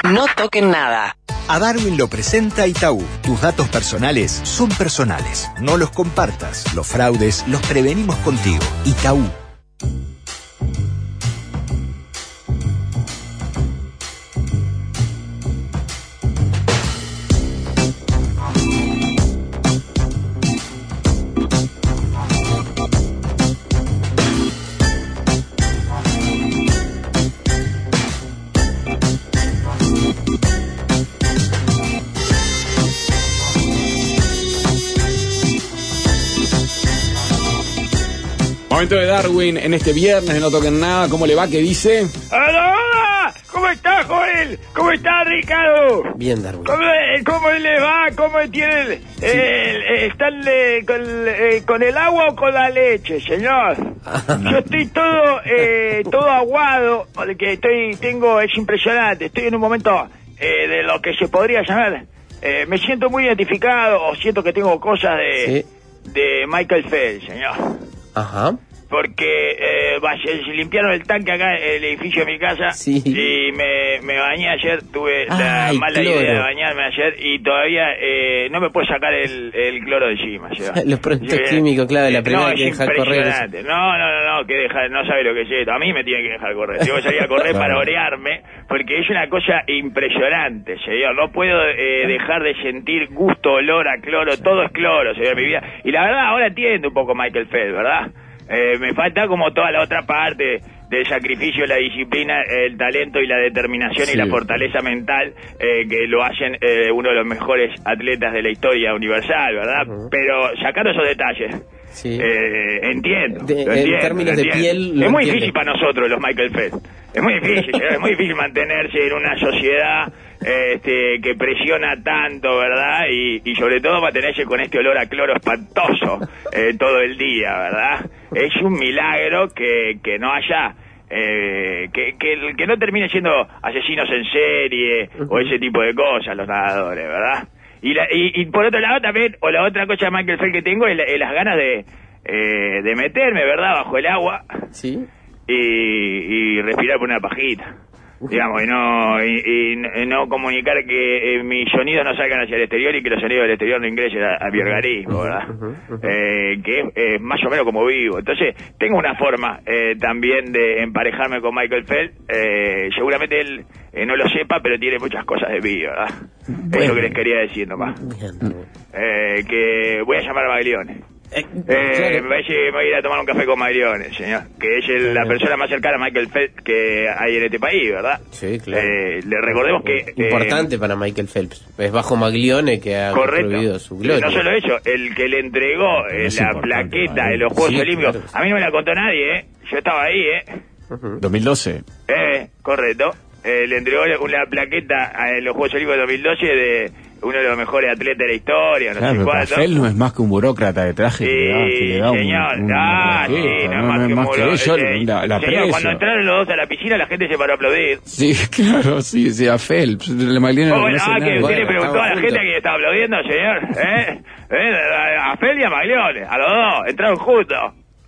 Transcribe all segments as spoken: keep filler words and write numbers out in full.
No toquen nada. A Darwin lo presenta Itaú. Tus datos personales son personales. No los compartas. Los fraudes los prevenimos contigo. Itaú. Momento de Darwin en este viernes de No Toquen Nada. ¿Cómo le va? ¿Qué dice? ¡Hola, hola! ¿Cómo está, Joel? ¿Cómo está, Ricardo? Bien, Darwin. ¿Cómo, cómo le va? ¿Cómo tiene el, sí. el, están eh, con, eh, con el agua o con la leche, señor? Yo estoy todo eh, todo aguado, porque estoy, tengo, es impresionante, estoy en un momento eh, de lo que se podría llamar, eh, me siento muy identificado, o siento que tengo cosas de, sí. de Michael Phelps, señor. Ajá. Porque eh, vaya, limpiaron el tanque acá en el edificio de mi casa, sí. y me, me bañé ayer, tuve la Ay, mala cloro. idea de bañarme ayer y todavía eh, no me puedo sacar el, el cloro de encima. Los productos químicos, claro, la primera no, que dejar correr. No, no, no, no, que deja, no sabe lo que es esto. A mí me tiene que dejar correr. Yo voy a salir a correr para orearme, porque es una cosa impresionante, señor. No puedo eh, dejar de sentir gusto, olor a cloro, todo es cloro, señor, mi vida. Y la verdad, ahora entiendo un poco Michael Phelps, ¿verdad? Eh, me falta como toda la otra parte del sacrificio, la disciplina, el talento y la determinación, sí. y la fortaleza mental eh, que lo hacen eh, uno de los mejores atletas de la historia universal, ¿verdad? Uh-huh. Pero sacando esos detalles, sí. eh, entiendo, de, lo en entiendo, términos lo de entiendo. piel, es lo muy entiende. Difícil para nosotros los Michael Phelps, es muy difícil, es muy difícil mantenerse en una sociedad este, que presiona tanto, ¿verdad? Y, y sobre todo mantenerse con este olor a cloro espantoso eh, todo el día, ¿verdad? Es un milagro que, que no haya, eh, que, que, que no termine siendo asesinos en serie o ese tipo de cosas los nadadores, ¿verdad? Y, la, y, y por otro lado también, o la otra cosa de Michael Phelps que tengo es, la, es las ganas de, eh, de meterme, ¿verdad? Bajo el agua. Sí. Y, y respirar por una pajita. Digamos, y no, y, y no comunicar que eh, mis sonidos no salgan hacia el exterior y que los sonidos del exterior no ingresen a, a mi organismo, ¿verdad? Uh-huh, uh-huh. Eh, que es eh, más o menos como vivo. Entonces, tengo una forma eh, también de emparejarme con Michael Phelps. Eh, seguramente él eh, no lo sepa, pero tiene muchas cosas de mí, ¿verdad? Bueno. Es lo que les quería decir nomás. Eh, que voy a llamar a Maglione. Eh, eh, me, parece, me voy a ir a tomar un café con Maglione, señor, que es el, la persona más cercana a Michael Phelps que hay en este país, ¿verdad? Sí, claro. Eh, le recordemos que... Importante eh, para Michael Phelps. Es bajo Maglione que ha construido su gloria. No solo eso, el que le entregó eh, la plaqueta de los Juegos sí, Olímpicos, claro. A mí no me la contó nadie, ¿eh? Yo estaba ahí, ¿eh? Uh-huh. dos mil doce. Eh, correcto. Eh, le entregó la plaqueta en los Juegos Olímpicos de dos mil doce de uno de los mejores atletas de la historia, no claro, sé cuánto. Phelps no es más que un burócrata de traje. Sí, que le da, que le da señor. Un, un ah, sí, no, no, más no que, más que eso, eh, la, la señor, cuando entraron los dos a la piscina, la gente se paró a aplaudir. Sí, claro, sí, sí, a Phelps. Le Maglione oh, no bueno, ah, que usted bueno, le preguntó a la juntos. gente que estaba aplaudiendo, señor. ¿Eh? ¿Eh? A Phelps y a Maglione, a los dos, entraron juntos.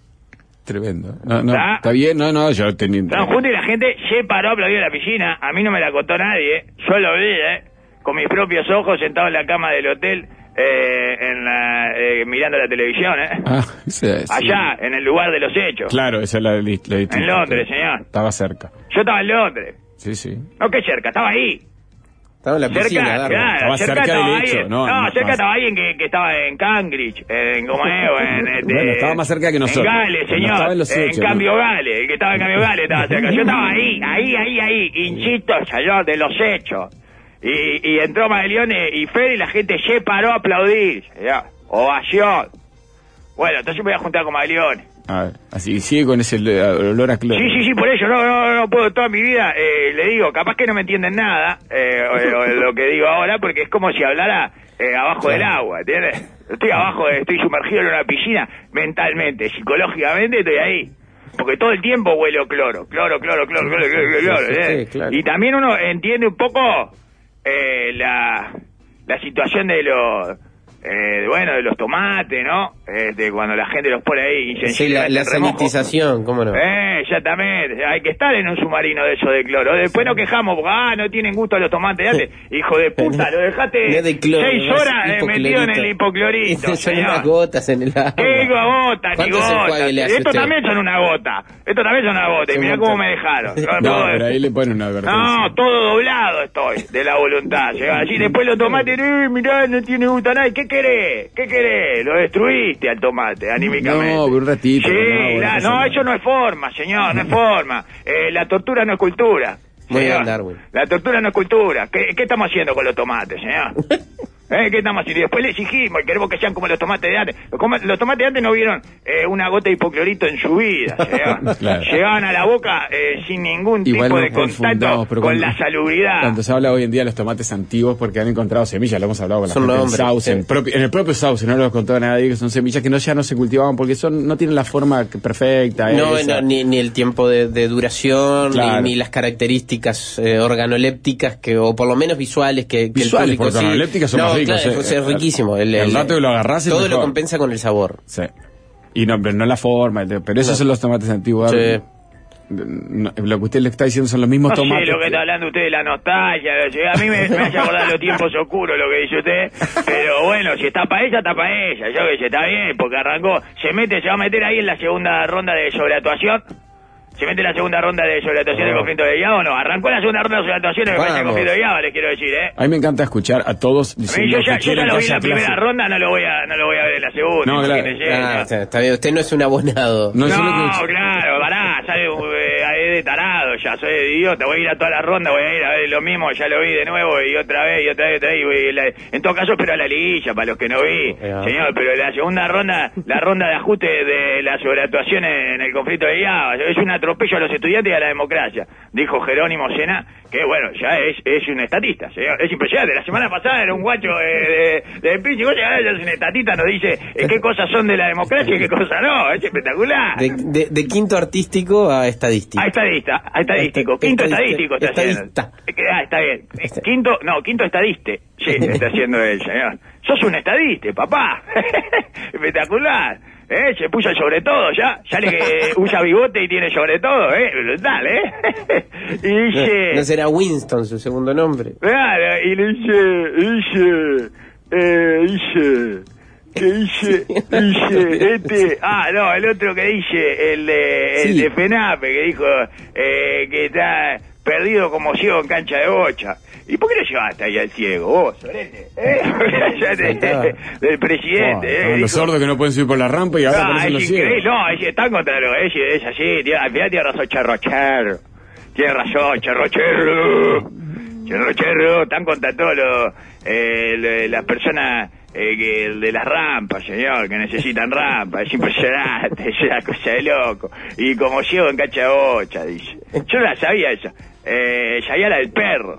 Tremendo. No, no, ¿está? Está bien, no, no, yo tenía... Entraron juntos y la gente se paró a aplaudir en la piscina. A mí no me la contó nadie, yo lo vi, ¿eh? Con mis propios ojos, sentado en la cama del hotel, eh, en la, eh, mirando la televisión, ¿eh? Ah, sí, sí. Allá, en el lugar de los hechos. Claro, esa es la, la, la En Londres, señor. Estaba cerca. Yo estaba en Londres. Sí, sí. No, que cerca, estaba ahí. Estaba en la piscina, cerca, claro, estaba cerca, cerca estaba del hecho, ahí, no, no, no, cerca más. estaba alguien que, que estaba en Cambridge, en como es, en este, bueno, estaba más cerca que nosotros. En Gales, señor, no estaba en, los en hechos, Cambio ¿no? Gales, el que estaba en Cambio Gales estaba cerca. Yo estaba ahí, ahí, ahí, ahí, insisto, señor, de los hechos. Y, y entró Maglione y Fer y la gente se paró a aplaudir, señor. Ovación. Bueno, entonces me voy a juntar con Maglione. A ver, así sigue con ese olor a cloro. Sí, sí, sí, por eso no, no, no puedo toda mi vida, eh, le digo, capaz que no me entienden nada, eh, o, o lo que digo ahora, porque es como si hablara eh, abajo claro. del agua, ¿entiendes? Estoy abajo, estoy sumergido en una piscina, mentalmente, psicológicamente estoy ahí. Porque todo el tiempo huelo cloro, cloro, cloro, cloro, cloro, cloro, cloro, sí, ¿eh? sí, claro. Y también uno entiende un poco eh, la, la situación de los Eh, bueno, de los tomates, ¿no? Este, cuando la gente los pone ahí insensiblemente. Sí, la, la sanitización, ¿cómo no? Eh, exactamente. Hay que estar en un submarino de eso de cloro. Después nos quejamos, porque, ah, no tienen gusto los tomates de antes. Hijo de puta, lo dejaste no de cloro, seis horas eh, metido en el hipoclorito. Son unas gotas en el agua. ¿Qué gotas, ni gotas? Esto también son una gota. Esto también son una gota. Y mirá cómo me dejaron. No, pero ahí le ponen una advertencia. No, todo doblado estoy de la voluntad. Así después los tomates, eh, mirá, no tiene gusto a nadie. ¿Qué querés? ¿Qué querés? Lo destruiste al tomate, anímicamente. No, un ratito. Sí, no, la, no, eso no es forma, señor, no es forma. Eh, la tortura no es cultura. Muy bien, Darwin. La tortura no es cultura. ¿Qué, qué estamos haciendo con los tomates, señor? ¿Eh? ¿Qué estamos haciendo? Y después le exigimos y queremos que sean como los tomates de antes. Los, los tomates de antes no vieron eh, una gota de hipoclorito en su vida. Claro. Llegaban a la boca eh, sin ningún Igual tipo de contacto con cuando, la salubridad. Cuando se habla hoy en día de los tomates antiguos porque han encontrado semillas, lo hemos hablado con la gente en Sauce, en, propio, en el propio Sauce, no lo ha contado nadie, que son semillas que no, ya no se cultivaban porque son no tienen la forma perfecta. No, no ni, ni el tiempo de, de duración, claro. ni, ni las características eh, organolépticas, que o por lo menos visuales que, que visuales, el público porque organolépticas sí. son no, más ricos. Claro, eh, es riquísimo. El, el, el rato que lo agarrás todo mejor. Lo compensa con el sabor. Sí. Y no, pero no la forma, pero esos no. son los tomates antiguos. Sí. No, lo que usted le está diciendo son los mismos no tomates. No sé lo que está hablando usted de la nostalgia. A mí me, me hace acordar los tiempos oscuros lo que dice usted. Pero bueno, si está para ella, está para ella. Yo que sé, está bien, porque arrancó. Se mete, se va a meter ahí en la segunda ronda de sobreactuación. ¿Se mete en la segunda ronda de sobreactuación oh. del conflicto de Yaba o no? Arrancó la segunda ronda de sobreactuación en el conflicto de Yaba, les quiero decir, ¿eh? A mí me encanta escuchar a todos diciendo a mí, yo ya, yo ya lo vi en la primera clase. ronda, no lo voy a no lo voy a ver en la segunda. No, claro. Ah, está, está bien, usted no es un abonado. No, no claro, pará, sale eh, de tarado ya, soy de idiota, voy a ir a toda la ronda, voy a ir a ver lo mismo, ya lo vi de nuevo y otra vez y otra vez y otra vez. Y voy, la, en todo caso espero a la liguilla, para los que no vi, yeah. señor, pero la segunda ronda, la ronda de ajuste de la sobreactuación en el conflicto de Yaba, es un atropello a los estudiantes y a la democracia, dijo Jerónimo Sena, que bueno, ya es, es un estatista, señor. Es impresionante. La semana pasada era un guacho de, de, de Pichi, ya es un estatista, nos dice eh, qué cosas son de la democracia y qué cosas no. Es espectacular. De, de, de quinto artístico a estadístico. A estadista, a estadístico. Esta, quinto estadístico está estadista. haciendo. Ah, está bien. Quinto, no, quinto estadiste. Sí, está haciendo él, señor. Sos un estadiste, papá. Espectacular. ¿Eh? Se puso sobre todo ya, ya le que usa bigote y tiene sobre todo, ¿eh? Brutal, ¿eh? Y dice... No, no será Winston su segundo nombre. Claro, y le dice, dice, eh, dice, que dice, dice, este, ah, no, el otro que dice, el de, el sí. de FENAPE, que dijo, eh, que está perdido como ciego en cancha de bocha. ¿Y por qué lo llevaste ahí al ciego, vos, Sorete? ¿Eh? Del presidente. Oh, ¿eh? no, los sordos que no pueden subir por la rampa y ahora no, aparecen los ciegos. No, es, están contra lo es, es así. Tiene, al final tiene razón Charrochero. Tiene razón, Charrochero. Charrochero. Están contra todos los, eh, las personas eh, que, de las rampas, señor, que necesitan rampas. Es impresionante, es una cosa de loco. Y como ciego en cancha de bocha, dice. Yo no la sabía esa. Eh, sabía la del perro.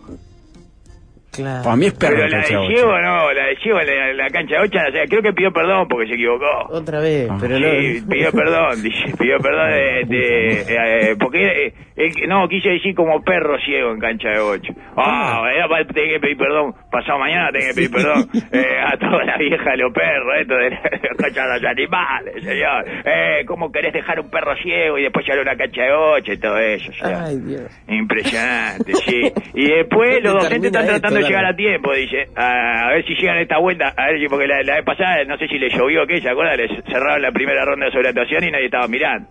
Claro. Para mí es perro. Pero la de ciego no, la de ciego en la, la cancha de ocha, o sea, creo que pidió perdón porque se equivocó. Otra vez, ah, pero sí, no. pidió perdón, dice, pidió perdón de, de eh, porque eh, eh, no, quise decir como perro ciego en cancha de ocho. Ah, oh, para tener que pedir perdón, pasado mañana tengo que pedir perdón eh, a toda la vieja de los perros, esto de la cancha de los animales, señor. Eh, ¿cómo querés dejar un perro ciego y después llevar una cancha de ocho y todo eso, señor? Ay, Dios. Impresionante, sí. Y después los docentes están tratando de llegar a tiempo, dice, a, a ver si llegan a esta vuelta, a ver si, porque la, la vez pasada, no sé si le llovió o qué, ¿se acuerdan? Les cerraron la primera ronda de sobreactuación y nadie estaba mirando.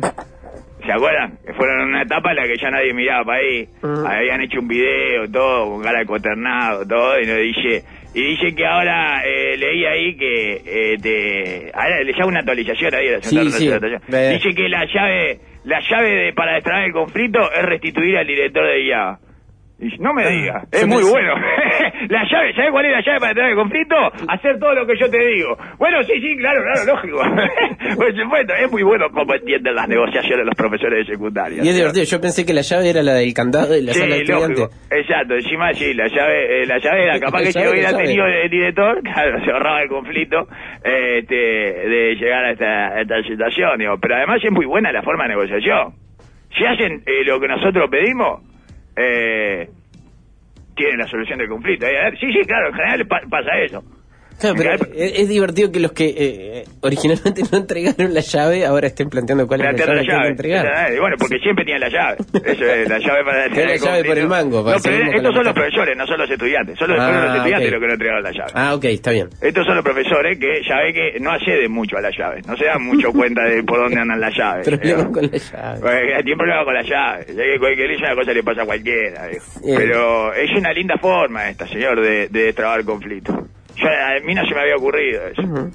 ¿Se acuerdan? Que fueron una etapa en la que ya nadie miraba para ahí. Uh-huh. Habían hecho un video, todo, con cara de cuaternado, todo, y nos dice, y dice que ahora, eh, leí ahí que, eh, te, ahora le llama una actualización ahí, la sí, sí. Dice que la llave, la llave de, para destrabar el conflicto es restituir al director de I A. Y no me digas, es muy bueno. La llave, ¿sabes cuál es la llave para entrar en conflicto? Hacer todo lo que yo te digo. Bueno, sí, sí, claro, claro, lógico. Por supuesto, es muy bueno cómo entienden las negociaciones los profesores de secundaria. Y es divertido, yo pensé que la llave era la del candado de la sí, sala de estudiantes. Exacto, encima sí, la llave, eh, la llave era capaz que si lo hubiera tenido el director, claro, se ahorraba el conflicto eh, este, de llegar a esta, a esta situación, digo. Pero además es muy buena la forma de negociación. Si hacen eh, lo que nosotros pedimos, eh, tienen la solución del conflicto. Eh, sí, sí, claro, en general pa- pasa eso. Claro, pero es, es divertido que los que eh, originalmente no entregaron la llave ahora estén planteando cuál es la llave, la llave. Que entregar. Bueno, porque sí. siempre tenían la llave. Eso es la llave para tener la llave por el mango. No, pero estos son los profesores, no son los estudiantes. Son los, ah, son los estudiantes okay. los que no entregaron la llave. Ah, ok, está bien. Estos son los profesores que ya ve que no acceden mucho a la llave. No se dan mucho cuenta de por dónde andan las llaves. Problemas con la llave. Tiene problemas con la llave. Ya que cualquier una cosa le pasa a cualquiera. Pero es una linda forma esta, señor, de, de destrabar conflicto. Yo, a mí no se me había ocurrido eso. Uh-huh.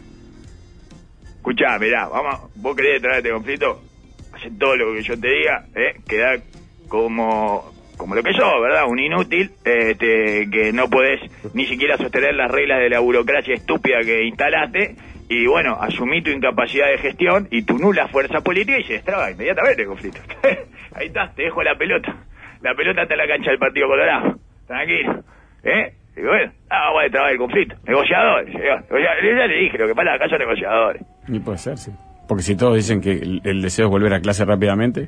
Escuchá, mirá, vamos, vos querés destrabar este conflicto, hacé todo lo que yo te diga, ¿eh? Quedá como, como lo que sos, ¿verdad? Un inútil, este, que no podés ni siquiera sostener las reglas de la burocracia estúpida que instalaste, y bueno, asumí tu incapacidad de gestión y tu nula fuerza política y se destraba inmediatamente el conflicto. Ahí está, te dejo la pelota. La pelota está en la cancha del Partido Colorado. Tranquilo, ¿eh? Y bueno, ah, vamos a destrabar el conflicto. Negociadores. Ya, ya le dije, lo que pasa acá son negociadores. Y puede ser, sí. Porque si todos dicen que el, el deseo es volver a clase rápidamente.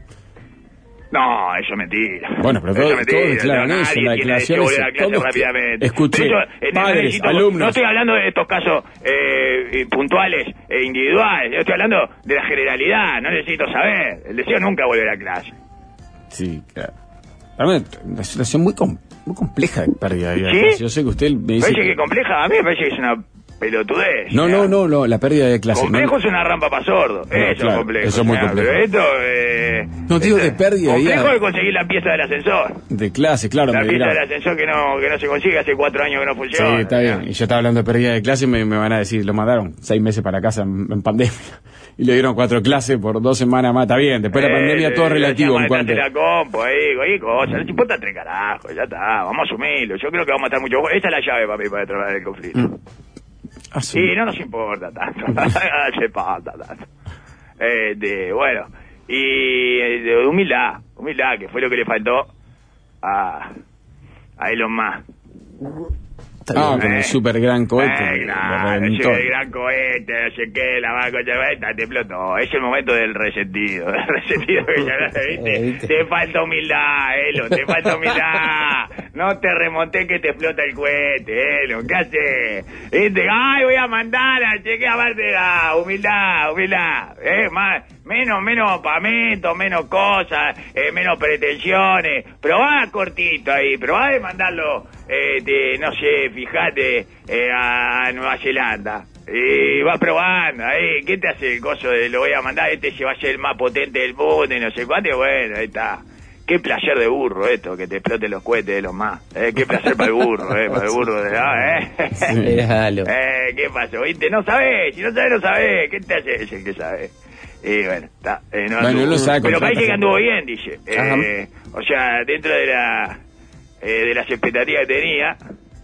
No, eso es mentira. Bueno, pero todo, todos declaran no, eso, la declaración es... volver a clase rápidamente. Escuché, eso, padres, necesito, alumnos... No estoy hablando de estos casos eh, puntuales e individuales. Yo estoy hablando de la generalidad. No necesito saber. El deseo nunca es volver a clase. Sí, claro. Realmente, una situación muy, com muy compleja de pérdida de vida. ¿Sí? Yo sé que usted me dice... ¿Parece que, que compleja? A mí me parece que es una pelotudez. No, no, no, no, la pérdida de clase. Complejo no, es una rampa para sordo. No, eso claro, es complejo. Eso es muy complejo. Pero esto... Eh, no, digo de pérdida de vida. Complejo es conseguir la pieza del ascensor. De clase, claro. La me pieza dirá. del ascensor que no, que no se consigue, hace cuatro años que no funciona. Sí, está bien. Y yo estaba hablando de pérdida de clase y me, me van a decir, lo mandaron seis meses para casa en, en pandemia. Y le dieron cuatro clases por dos semanas más. Está bien, después de eh, la pandemia todo es relativo. En cuanto... la compo, ahí, ahí, cosa. No te importa tres carajos, ya está. Vamos a asumirlo. Yo creo que vamos a estar mucho... Esta es la llave para mí para trabajar el conflicto. Mm. Ah, sí. Y no nos importa tanto. No se importa tanto. Eh, de, bueno, y de humildad. Humildad, que fue lo que le faltó a, a Elon Musk. Ah, con eh, el super gran cohete. Eh, claro, el super gran cohete, no sé qué, la banca de te explotó. Es el momento del resentido. El resentido que ya ¿viste? Te falta humildad, Elon, te falta humildad. No te remonté que te explota el cohete, Elon. ¿Qué haces? ¿Viste? Ay, voy a mandar a chequear aparte la humildad, humildad. Eh, más. Menos, menos pamento, menos cosas, eh, menos pretensiones. Probá cortito ahí, probá de mandarlo, eh, de, no sé, fíjate, eh, a Nueva Zelanda. Y vas probando ahí, ¿qué te hace el coso de lo voy a mandar? Este se va a ser el más potente del mundo y no sé cuánto. Y bueno, ahí está. Qué placer de burro esto, que te exploten los cohetes de los más. Eh, qué placer para el burro, eh, para el burro de ah, eh. Sí, eh, ¿qué pasó? ¿Viste? No sabés, si no sabés, no sabés. ¿Qué te hace ese que sabe? Y bueno, está. Eh, no bueno, no sabe pero parece que anduvo bien, dice. Eh, o sea, dentro de la eh, de las expectativas que tenía.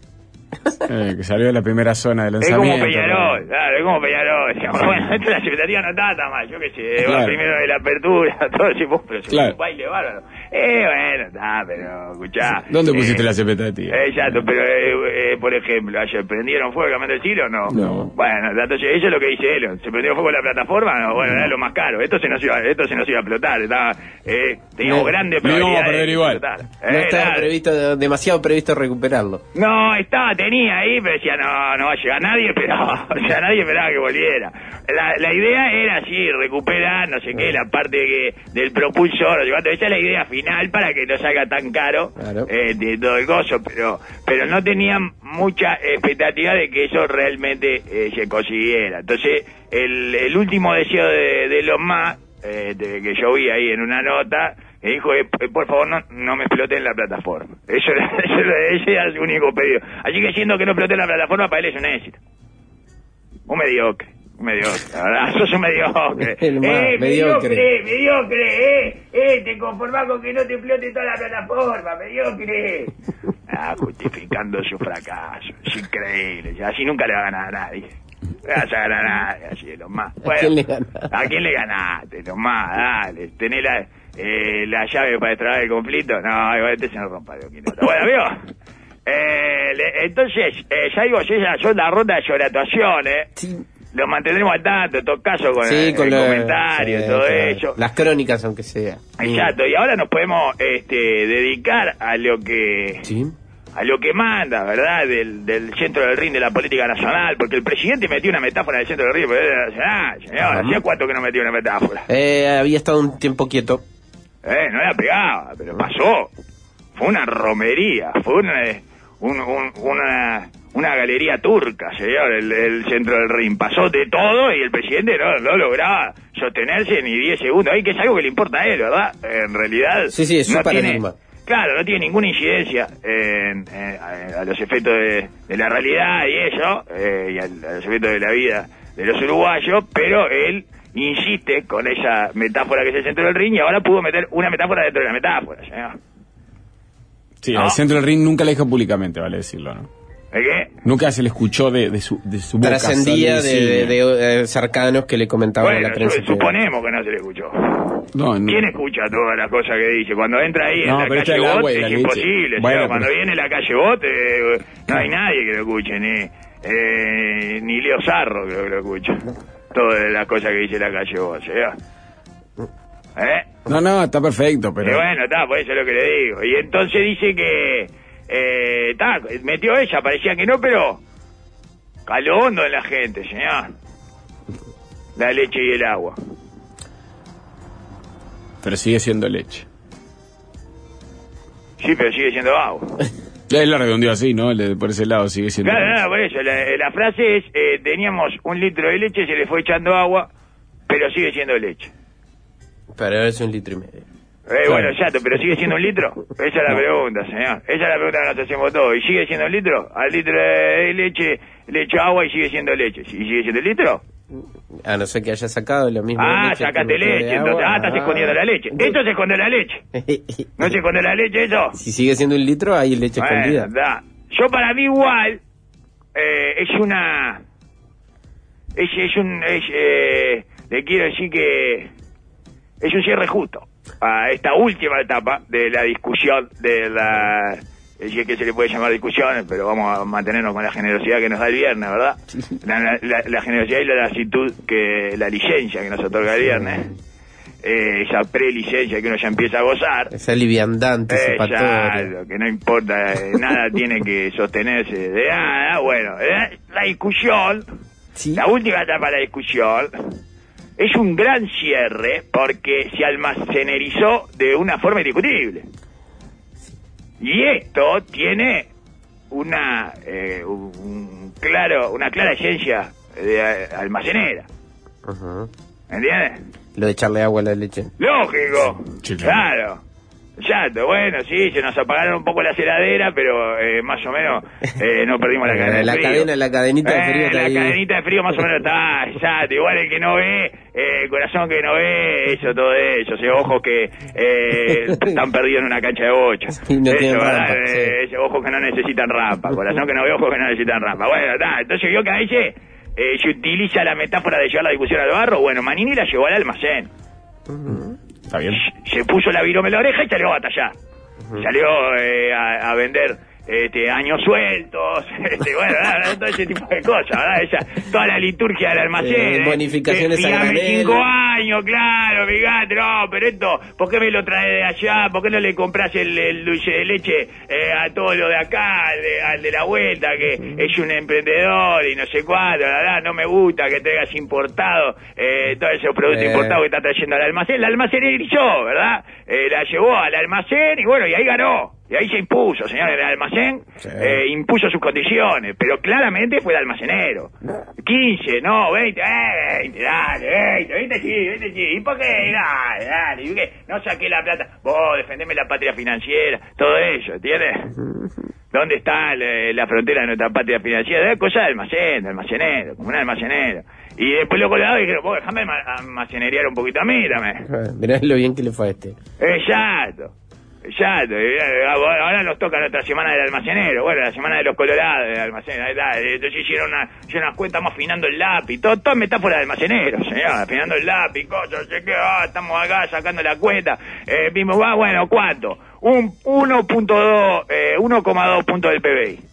Eh, que salió de la primera zona de lanzamiento. Es como Peñarol, claro, es como Peñarol. Digamos, bueno, dentro de las expectativas no estaba tan mal, yo qué sé. Claro. Va primero de la apertura, todo ese pero claro. Un baile bárbaro. Eh, bueno, está, pero escuchá. ¿Dónde eh, pusiste las expectativas? Eh, exacto, pero eh, eh, por ejemplo, ayer prendieron fuego el camino del siglo, no. No. Bueno, entonces eso es lo que dice Elon. ¿Se prendió fuego la plataforma? No, bueno, no. Era lo más caro. Esto se nos iba, esto se nos iba a explotar. Estaba, eh, teníamos no, grandes probabilidades. Íbamos a perder igual. No eh, estaba claro. previsto, demasiado previsto recuperarlo. No, estaba, tenía ahí, pero decía, no, no va a llegar nadie, pero o sea, nadie esperaba que volviera. La, la idea era así, recuperar, no sé qué, la parte que, del propulsor, o sea, esa es la idea final para que no salga tan caro, claro. eh, de todo el gozo, pero pero no tenían mucha expectativa de que eso realmente eh, se consiguiera. Entonces, el, el último deseo de, de los más, eh, de, que yo vi ahí en una nota, me dijo, eh, por favor, no, no me exploten la plataforma. Eso era, eso era, ese era su único pedido. Así que siendo que no exploten la plataforma, para él es un éxito. Un mediocre. Un mediocre. La verdad, sos un mediocre. El más, eh, mediocre. Mediocre, mediocre, eh. Eh, te conformás con que no te explote toda la plataforma, mediocre. Ah, justificando su fracaso. Es increíble. Así nunca le va a ganar a nadie. No vas a ganar a nadie, así, los más. Bueno, ¿a quién le ganaste? ¿A quién le ganaste? Los más, dale. Tenés la... Eh, la llave para destrabar el conflicto. No, igual este se nos rompa de un bueno, amigo, eh, le, entonces eh, ya digo, ya son la ronda de sobreactuación, eh sí. Los mantendremos al tanto en todo caso con sí, el, con el lo, comentario sí, todo eso, las crónicas aunque sea. Exacto. Y ahora nos podemos este dedicar a lo que sí. a lo que manda, ¿verdad? Del, del centro del ring de la política nacional, porque el presidente metió una metáfora en el centro del ring, pero, ah, señor, ¿hacía cuánto que no metió una metáfora? Eh, había estado un tiempo quieto. Eh, no la pegaba, pero pasó. Fue una romería, fue una, un, un, una, una galería turca, señor, el, el centro del ring. Pasó de todo y el presidente no, no lograba sostenerse ni diez segundos. Ahí que es algo que le importa a él, ¿verdad? En realidad... Sí, sí, es no su paradigma. Claro, no tiene ninguna incidencia en, en, a los efectos de, de la realidad y eso, eh, y a, a los efectos de la vida de los uruguayos, pero él insiste con esa metáfora que es el centro del ring y ahora pudo meter una metáfora dentro de la metáfora, señor. Sí, ¿No? al centro del ring nunca le dijo públicamente, vale decirlo, ¿no? ¿De qué? Nunca se le escuchó de, de, su, de su boca. Trascendía de, de, de, de cercanos que le comentaban bueno, a la prensa. Su, suponemos que no se le escuchó. No, no. ¿Quién escucha todas las cosas que dice? Cuando entra ahí No, en la calle Bot es imposible. Bueno, pero... Cuando viene la calle Bot eh, no hay no. nadie que lo escuche, ni, eh, ni Leo Sarro creo que lo escucha. Todas las cosas que dice la calle Bot, ¿sí? ¿Eh? No, no, está perfecto, pero... Y bueno, está, por eso es lo que le digo. Y entonces dice que... Eh, ta, metió ella, parecía que no, pero... Caló hondo en la gente, señor. La leche y el agua. Pero sigue siendo leche. Sí, pero sigue siendo agua. Él la redondeó así, ¿no? Por ese lado sigue siendo... Claro, leche. no, por eso. La, la frase es, eh, teníamos un litro de leche, se le fue echando agua, pero sigue siendo leche. Pero ahora es un litro y medio. Eh, Claro. Bueno, chato, pero ¿sigue siendo un litro? Esa es la pregunta, señor. Esa es la pregunta que nos hacemos todos. ¿Y sigue siendo un litro? Al litro de leche le echo agua y sigue siendo leche. ¿Y sigue siendo el litro? A no ser que haya sacado lo mismo. Ah, leche sacaste leche. Entonces, ah, estás escondiendo la leche. Esto se esconde la leche. ¿No se esconde la leche eso? Si sigue siendo un litro, hay leche Bueno, escondida. da. Yo para mí igual eh, es una... Es, es un... Es, eh, le quiero decir que es un cierre justo a esta última etapa de la discusión de la... Si es que se le puede llamar discusiones, pero vamos a mantenernos con la generosidad que nos da el viernes, ¿verdad? La, la, la generosidad y la lasitud, que la licencia que nos otorga el viernes, eh, esa prelicencia que uno ya empieza a gozar. Esa liviandad anticipatoria. Exacto, que no importa, eh, nada tiene que sostenerse de nada. Bueno, eh, la discusión, ¿Sí? la última etapa de la discusión, es un gran cierre porque se almacenerizó de una forma indiscutible. Y esto tiene una eh, un claro una clara esencia de almacenera. Uh-huh. ¿Entiendes? Lo de echarle agua a la leche. Lógico. Sí, claro. Claro. Exacto, bueno, sí, se nos apagaron un poco las heladeras, pero eh, más o menos eh, no perdimos la cadena de la frío. cadena, la cadenita de frío Eh, está la ahí. cadenita de frío más o menos está, exacto. Igual el que no ve, eh, el corazón que no ve, eso, todo eso. O sea, ojos que eh, están perdidos en una cancha de bocha. Y no eso, tienen ¿verdad? rampa, Eh, sí. ese, ojos que no necesitan rampa. Corazón que no ve, ojos que no necesitan rampa. Bueno, está. Entonces vio que a veces eh, se utiliza la metáfora de llevar la discusión al barro. Bueno, Manini la llevó al almacén. Uh-huh. Está bien. Se puso la virome en la oreja y salió a batallar. Uh-huh. Salió eh, a, a vender este, años sueltos, este, bueno, ¿verdad? Todo ese tipo de cosas, ¿verdad? Esa, toda la liturgia del almacén. Eh, bonificaciones eh, a fíjame granel. cinco años, claro, fíjate, no, pero esto, ¿por qué me lo traes de allá? ¿Por qué no le compras el, el dulce de leche eh, a todo lo de acá, al de, al de la vuelta, que uh-huh. es un emprendedor y no sé cuánto, ¿verdad? No me gusta que traigas importado, eh, todos esos productos eh. importados que está trayendo al almacén. La almacenerizó, ¿verdad? Eh, la llevó al almacén y bueno, y ahí ganó. Y ahí se impuso, señor, el almacén sí. eh, impuso sus condiciones, pero claramente fue el almacenero. quince, no, veinte, eh, veinte, dale, veinte, veinte sí, veinte sí. ¿Y por qué? Dale, dale, ¿y qué? No saqué la plata. Vos, defendeme la patria financiera, todo eso, ¿entiendes? ¿Dónde está la, la frontera de nuestra patria financiera? Es cosa de almacén, de almacenero, como un almacenero. Y después los colorados dijeron, vos, déjame almacenerear un poquito a mí también. Mirá lo bien que le fue a este. Exacto. Exacto, ahora nos toca nuestra semana del almacenero, bueno, la semana de los colorados del almacenero, entonces hicieron, una, hicieron unas cuentas, estamos afinando el lápiz, todo, todo metáfora de almacenero, señor, afinando el lápiz, cosas, sé qué, ah, estamos acá sacando la cuenta, eh, vimos, va, bueno, ¿cuánto? Un uno punto dos, eh, uno coma dos puntos del P B I.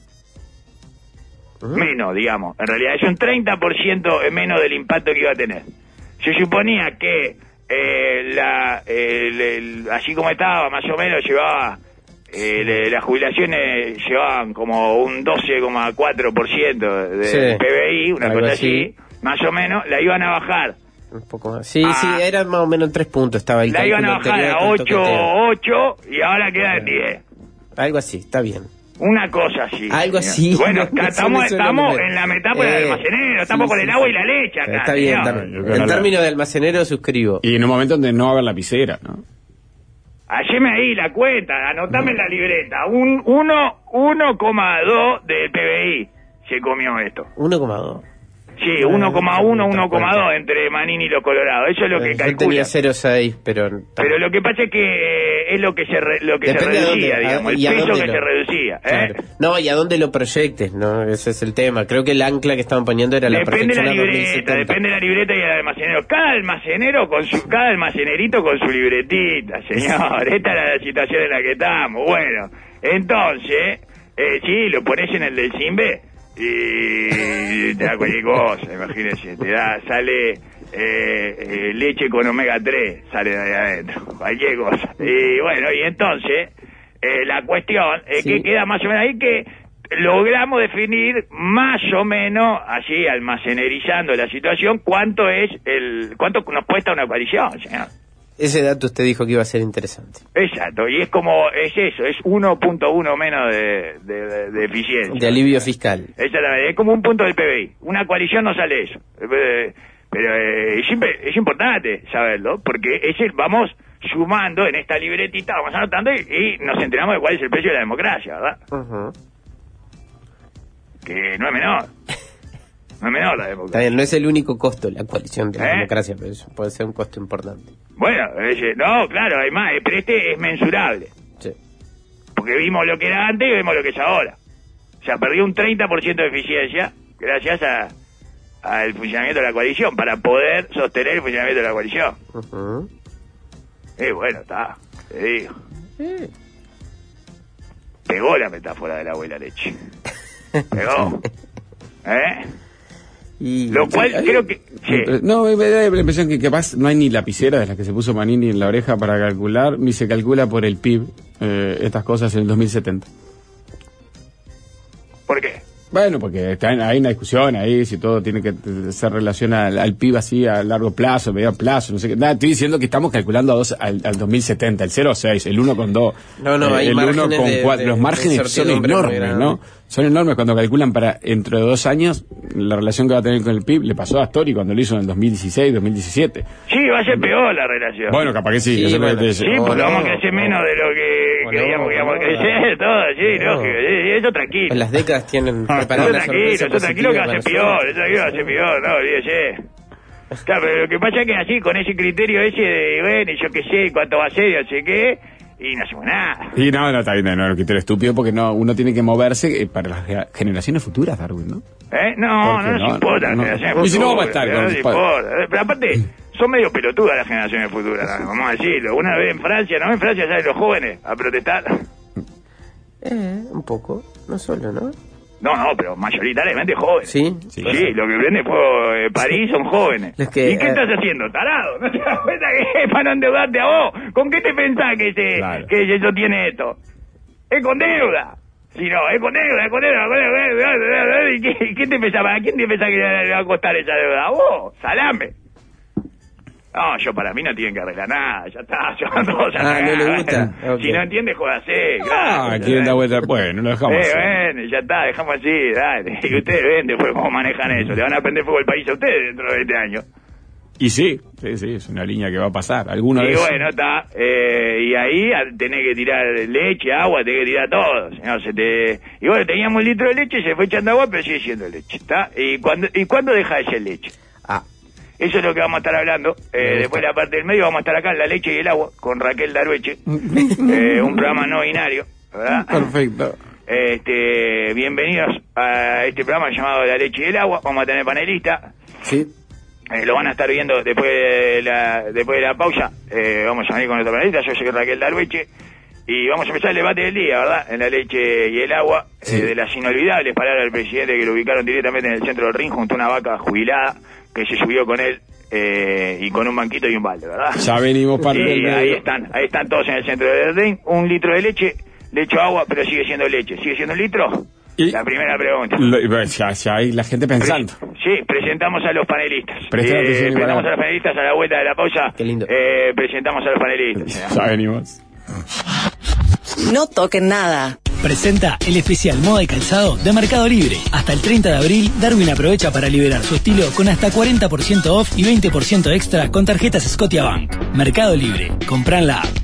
Uh-huh. Menos, digamos, en realidad es un treinta por ciento menos del impacto que iba a tener. Se suponía que Eh, la, el, el, así como estaba, más o menos llevaba eh, le, las jubilaciones llevaban como un doce coma cuatro por ciento de sí. P B I, una Algo cosa así. así, más o menos, la iban a bajar. Un poco más. Sí, Ah. sí, eran más o menos tres puntos. Estaba el La iban a cálculo bajar anterior, a tanto que ocho, ocho y ahora queda en diez. te- Algo así, está bien. Una cosa así. Algo señor. así. Bueno, No, estamos, eso me suena estamos muy bien. en la metáfora Eh, del almacenero, estamos sí, con sí, el agua sí. y la leche acá. Está bien, señor. está bien. Yo creo En que términos de almacenero suscribo. Y en un momento donde no va a haber lapicera, ¿no? Haceme ahí la cuenta, anotame en la libreta. Un uno coma dos del P B I se comió esto. uno coma dos. Sí, uno coma uno, uno coma dos entre Manini y los Colorados. Eso es lo que Yo calcula. tenía cero coma seis, pero... Pero lo que pasa es que eh, es lo que se re- lo que se Depende de reducía, dónde, digamos, a- el y a peso dónde que lo- se reducía. ¿eh? Claro. No, y a dónde lo proyectes, ¿no? Ese es el tema. Creo que el ancla que estaban poniendo era la Depende de proyección la a dos mil libreta, setenta. depende de la libreta y el almacenero. Cada almacenero con su, cada almacenerito con su libretita, señor. Esta es la situación en la que estamos. Bueno, entonces, eh, sí, lo pones en el del Simbe y te da cualquier cosa, imagínese, te da, sale eh, eh, leche con omega tres, sale de ahí adentro, cualquier cosa. Y bueno, y entonces, eh, la cuestión es Sí. que queda más o menos ahí que logramos definir más o menos, así almacenerizando la situación, cuánto es el, cuánto nos cuesta una coalición, señor. Ese dato usted dijo que iba a ser interesante. Exacto, y es como, es eso, es uno punto uno menos de, de, de, de eficiencia. De alivio fiscal. Exactamente, es como un punto del P B I. Una coalición no sale eso. Eh, Pero eh, es, imp- es importante saberlo, porque es el, vamos sumando en esta libretita, vamos anotando y, y nos enteramos de cuál es el precio de la democracia, ¿verdad? Uh-huh. Que no es menor. No es menor la Está democracia. bien, no es el único costo la coalición de la ¿Eh? democracia, pero eso puede ser un costo importante. Bueno, eh, no, claro, además, eh, pero este es mensurable. Sí. Porque vimos lo que era antes y vemos lo que es ahora. O sea, perdió un treinta por ciento de eficiencia gracias a al funcionamiento de la coalición, para poder sostener el funcionamiento de la coalición. Uh-huh. Eh, bueno, está, te digo. Sí. Pegó la metáfora del agua y la leche. Pegó. ¿Eh? Y... Lo cual Sí, creo que... Sí. No, me da la impresión que capaz no hay ni lapicera de las que se puso Manini en la oreja para calcular, ni se calcula por el P I B eh, estas cosas en el dos mil setenta. ¿Por qué? Bueno, porque está en- hay una discusión ahí, si todo tiene que t- ser relación al, al P I B así a largo plazo, medio plazo, no sé qué. Nada, estoy diciendo que estamos calculando a dos, al, al dos mil setenta, el cero coma seis, el uno coma dos, No, no, hay el uno márgenes coma de- cuatro. de- Los de márgenes son incertidumbre muy enormes, grandes. ¿no? Son enormes cuando calculan para dentro de dos años la relación que va a tener con el P I B. Le pasó a Astori cuando lo hizo en el dos mil dieciséis, dos mil diecisiete. Sí, va a ser peor la relación. Bueno, capaz que sí. Sí, eso es lo que bueno. te- Sí, No, porque no, vamos a crecer no. menos de lo que No, creíamos que íbamos a no, crecer, todo, sí, no. lógico, sí, eso tranquilo. Pues las décadas tienen Ah, preparadas Eso la tranquilo, sorpresa eso tranquilo que va a ser positiva peor, para eso tranquilo que va a ser peor, no, olvídese. Claro, pero lo que pasa es que así, con ese criterio ese de, bueno, yo qué sé, cuánto va a ser, yo sé qué, y no hacemos nada. Y no, no, está bien, no, no, que criterio estúpido porque no, uno tiene que moverse eh, para las ge- generaciones futuras, Darwin, ¿no? ¿Eh? No, ¿Por qué no nos no? importa No. las generaciones Y si no, futuras, vamos a estar no con- nos importa. Pero aparte, son medio pelotudas las generaciones futuras, ¿no? Vamos a decirlo. Una vez en Francia, ¿no? En Francia salen los jóvenes a protestar. Eh, un poco, no solo, ¿no? No, no, pero mayoritariamente jóvenes. Sí, Sí. Sí, lo que prende fuego eh, París son jóvenes. Los que, ¿Y qué eh, estás haciendo, tarado? ¿No te das cuenta que es para no endeudarte a vos? ¿Con qué te pensás que, se, Claro. que eso tiene esto? Es con deuda. Si no, es con deuda, es con deuda, con deuda. ¿Y qué, qué te pensaba? ¿A quién te pensás que le va a costar esa deuda? ¿A vos? Salame. No, yo para mí no tienen que arreglar nada, ya está, yo todos a Ah, no le cagar. gusta. Ok. Si no entiende, jódase. Ah, gracias. quieren dar vuelta. Bueno, lo dejamos. Eh, así. bueno, ya está, dejamos así, dale. Y ustedes ven después cómo manejan eso. Le van a prender fuego el país a ustedes dentro de veinte años. Y sí, sí, sí, es una línea que va a pasar. Alguna Y vez. bueno, está. Eh, y ahí a- tenés que tirar leche, agua, tenés que tirar todo. Señor, se te... Y bueno, teníamos un litro de leche, se fue echando agua, pero sigue siendo leche, ¿está? ¿Y cuándo, ¿y cuándo deja de ser leche? Ah, Eso es lo que vamos a estar hablando. Eh, después de la parte del medio vamos a estar acá en La Leche y el Agua con Raquel Darueche. eh, un programa no binario, ¿verdad? Perfecto. Este, bienvenidos a este programa llamado La Leche y el Agua. Vamos a tener panelistas. sí. Eh, lo van a estar viendo después de la, después de la pausa. Eh, vamos a venir con nuestro panelista. Yo soy Raquel Darueche. Y vamos a empezar el debate del día, ¿verdad? En La Leche y el Agua. Sí. Eh, de las inolvidables palabras del presidente que lo ubicaron directamente en el centro del ring junto a una vaca jubilada que se subió con él eh, y con un banquito y un balde, ¿verdad? Ya venimos parte del Y ahí medio. están, ahí están todos en el centro del ring. Un litro de leche le echo agua, pero sigue siendo leche. ¿Sigue siendo un litro? ¿Y? La primera pregunta. Lo, ya, ya hay la gente pensando. Pre sí, presentamos a los panelistas. Eh, presentamos a los panelistas a la vuelta de la pausa. Qué lindo. Eh, presentamos a los panelistas. Ya venimos. No toquen nada. Presenta el especial Moda y Calzado de Mercado Libre. Hasta el treinta de abril, Darwin aprovecha para liberar su estilo con hasta cuarenta por ciento off y veinte por ciento extra con tarjetas Scotiabank. Mercado Libre. Compran la app.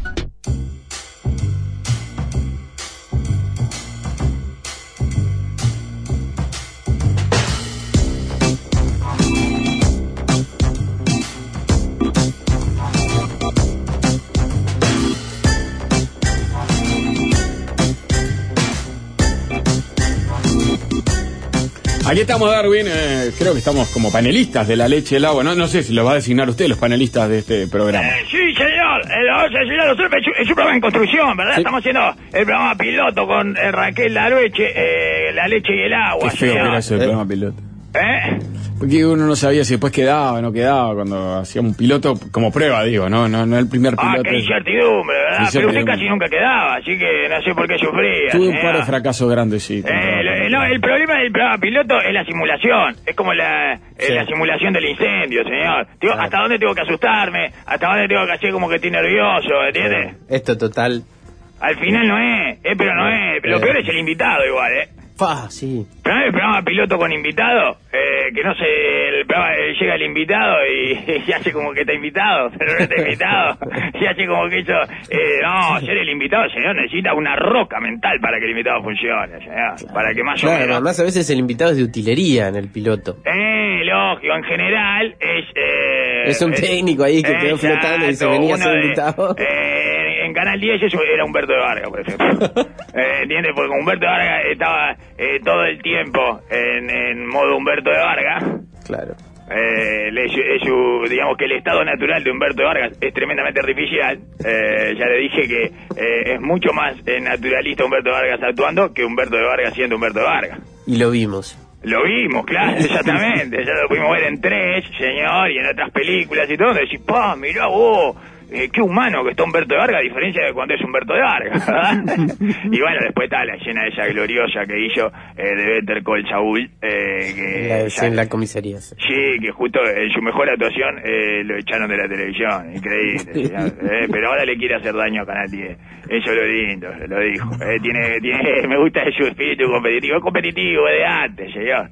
Aquí estamos, Darwin, eh, creo que estamos como panelistas de La Leche y el Agua, no, no sé si los va a designar usted los panelistas de este programa. Eh, sí, señor, eh, lo vamos a designar nosotros, es, un- es un programa en construcción, ¿verdad? Sí. Estamos haciendo el programa piloto con eh, Raquel Larueche, eh, La Leche y el Agua, Qué feo que señor. era eso del programa piloto. ¿Eh? Porque uno no sabía si después quedaba o no quedaba cuando hacía un piloto como prueba, digo, no, no, no el primer Ah, piloto. qué incertidumbre, ¿verdad? Pero usted Incertidumbre. casi nunca quedaba, así que no sé por qué sufría. Tuve un señor. par de fracasos grandes, sí. Eh, lo- no, el problema del programa piloto es la simulación. Es como la, eh, Sí. la simulación del incendio, señor. Digo, ¿hasta dónde tengo que asustarme? ¿Hasta dónde tengo que hacer como que estoy nervioso? ¿Entiendes? Esto total. Al final no es, eh, pero no es. Lo Eh. peor es el invitado igual, ¿eh? Fa, sí. Pero el programa piloto con invitado, eh, que no sé, el programa, eh, llega el invitado y, y hace como que está invitado, pero no está invitado, y hace como que eso, eh, no, ser el invitado, señor, necesita una roca mental para que el invitado funcione, señor, para que más o Claro, menos... además a veces el invitado es de utilería en el piloto. Eh, lógico, en general es... Eh, Es un técnico ahí que quedó flotando y se venía a ser uno de- invitado. eh, en Canal diez eso era Humberto de Vargas, por ejemplo. eh, ¿Entiendes? Porque Humberto de Vargas estaba eh, todo el tiempo en, en modo Humberto de Vargas. Claro. Eh, le- es su- digamos que el estado natural de Humberto de Vargas es tremendamente artificial. Eh, ya le dije que eh, es mucho más eh, naturalista Humberto de Vargas actuando que Humberto de Vargas siendo Humberto de Vargas. Y lo vimos. Lo vimos, claro, exactamente. Ya lo pudimos ver en Tres, señor, y en otras películas y todo. Donde decís, pa, mirá vos, eh, qué humano que está Humberto de Vargas, a diferencia de cuando es Humberto de Vargas, ¿verdad? Y bueno, después está la escena esa gloriosa que hizo eh, de Better Call Saul. Eh, que La, ya- en la comisaría. Sí. Sí, que justo en su mejor actuación eh, lo echaron de la televisión, increíble. señor. Eh, pero ahora le quiere hacer daño a Canal diez. Eso es lo lindo, lo dijo. Eh, tiene, tiene, me gusta su espíritu competitivo. Es competitivo, es de antes, señor.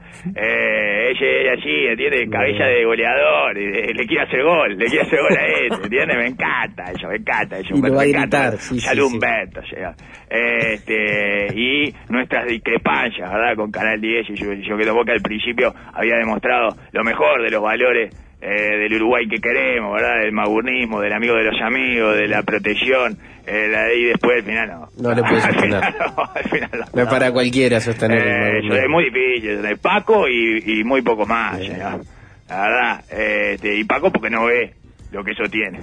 Eh, ella es así, ¿entiendes? Cabeza de goleador. Y, eh, le quiere hacer gol, le quiere hacer gol a él, ¿entiendes? Me encanta eso, me encanta eso. Y lo va a me encanta. gritar, sí, Salud, sí, sí. Humberto, señor. Este, y nuestras discrepancias, ¿verdad? Con Canal diez y yo, yo que tomó que al principio había demostrado lo mejor de los valores eh, del Uruguay que queremos, ¿verdad? Del magunismo, del amigo de los amigos, de la protección, eh, la- y después al final no. No le puede Al sostener. final no, al final no. No es para cualquiera sostener el Eh, magunismo. eso es muy difícil, es Paco y, y muy poco más, señor. La verdad, este, y Paco porque no ve lo que eso tiene.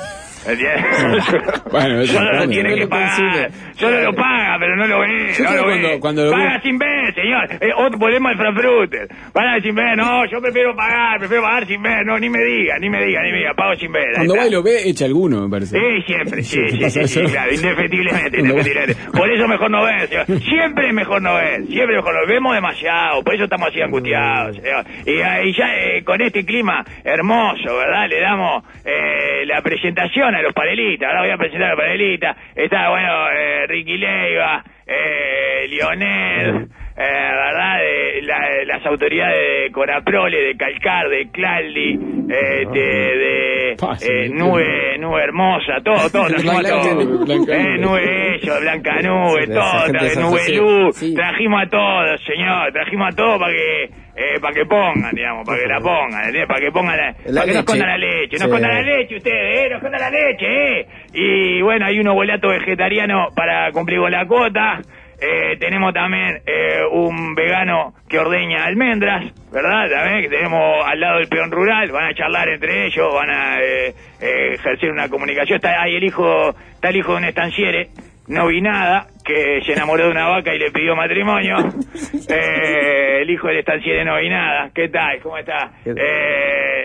¿Entiendes? Bueno, eso solo lo también. tiene No que lo pagar, consigue. solo lo paga, pero no lo ve, Yo no creo lo cuando- ve. cuando lo paga ve- sin ver, señor. Eh, otro problema del Frankfurter. Paga sin ver, no, yo prefiero pagar, prefiero pagar sin ver, no, ni me diga, ni me diga, ni me diga, pago sin ver. ahí Cuando está. va y lo ve, echa alguno, me parece. Sí, siempre, sí, ¿Te sí, pasa sí, sí, eso? claro, indefectiblemente, Cuando va- indefectiblemente. Por eso mejor no ver, señor. Siempre es mejor no ver, siempre mejor no ver. Vemos demasiado, por eso estamos así angustiados, señor. Y ahí ya eh, con este clima hermoso, ¿verdad? Le damos eh, la presentación a los panelistas. Ahora voy a presentar a los panelistas. Está, bueno, eh, Ricky Leiva, eh, Lionel, eh, ¿verdad? De, la- las autoridades de Conaprole, de Calcar, de Claldi, eh, de, de Fácil, eh, ¿eh? Nube, Nube Hermosa, todo, todo, trajimos a Blanca todo. Nube, Blanca Eh, Nube. Nube eso, Blanca Nube, Sí, todo, esa gente tra- de San Nube José. Luz, Sí. trajimos a todos, señor, trajimos a todos para que, eh, para que pongan, digamos, para que la pongan, ¿entiendes? Para que pongan la, La para que no leche. escondan la leche, no Sí. escondan la leche ustedes, eh, no escondan la leche, eh. Y bueno, hay unos volatos vegetarianos para cumplir con la cuota. Eh, tenemos también eh, un vegano que ordeña almendras, ¿verdad? También que tenemos al lado del peón rural, van a charlar entre ellos, van a eh, eh, ejercer una comunicación. Está ahí el hijo, está el hijo de un estanciere, no vi nada, que se enamoró de una vaca y le pidió matrimonio. Eh, el hijo del estanciere no vi nada. ¿Qué tal? ¿Cómo está? Eh,